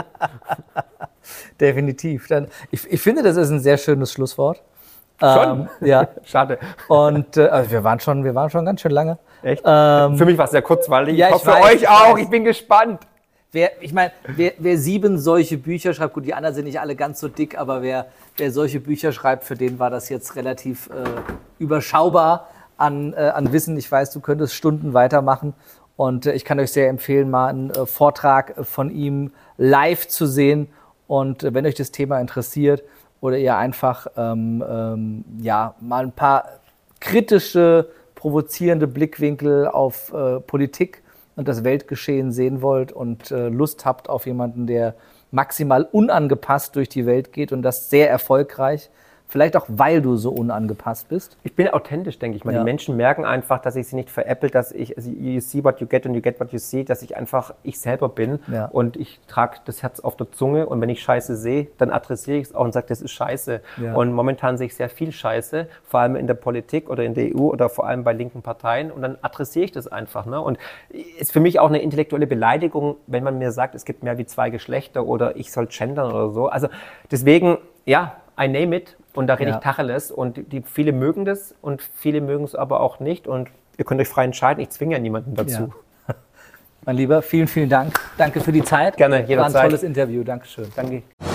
Definitiv. Dann, ich, ich finde, das ist ein sehr schönes Schlusswort. Schon? Ähm, ja. Schade. Und äh, also wir waren schon, wir waren schon ganz schön lange. Echt? Ähm, für mich war es sehr kurzweilig. Ja, ich hoffe, für euch ich auch. Weiß. Ich bin gespannt. Wer, ich meine, wer, wer sieben solche Bücher schreibt, gut, die anderen sind nicht alle ganz so dick, aber wer, wer solche Bücher schreibt, für den war das jetzt relativ äh, überschaubar an, äh, an Wissen. Ich weiß, du könntest Stunden weitermachen. Und äh, ich kann euch sehr empfehlen, mal einen äh, Vortrag von ihm live zu sehen. Und äh, wenn euch das Thema interessiert oder ihr einfach ähm, ähm, ja, mal ein paar kritische, provozierende Blickwinkel auf äh, Politik und das Weltgeschehen sehen wollt und äh, Lust habt auf jemanden, der maximal unangepasst durch die Welt geht und das sehr erfolgreich. Vielleicht auch, weil du so unangepasst bist. Ich bin authentisch, denke ich mal. Ja. Die Menschen merken einfach, dass ich sie nicht veräppelt, dass ich, also you see what you get and you get what you see, dass ich einfach ich selber bin. Ja. Und ich trage das Herz auf der Zunge und wenn ich Scheiße sehe, dann adressiere ich es auch und sage, das ist Scheiße. Ja. Und momentan sehe ich sehr viel Scheiße, vor allem in der Politik oder in der E U oder vor allem bei linken Parteien und dann adressiere ich das einfach. Ne? Und ist für mich auch eine intellektuelle Beleidigung, wenn man mir sagt, es gibt mehr wie zwei Geschlechter oder ich soll gendern oder so. Also deswegen, ja, I name it. Und da rede Ja. ich Tacheles und die, viele mögen das und viele mögen es aber auch nicht und ihr könnt euch frei entscheiden, ich zwinge ja niemanden dazu. Ja. Mein Lieber, vielen, vielen Dank. Danke für die Zeit. Gerne, jederzeit. War ein tolles Interview. Dankeschön. Danke.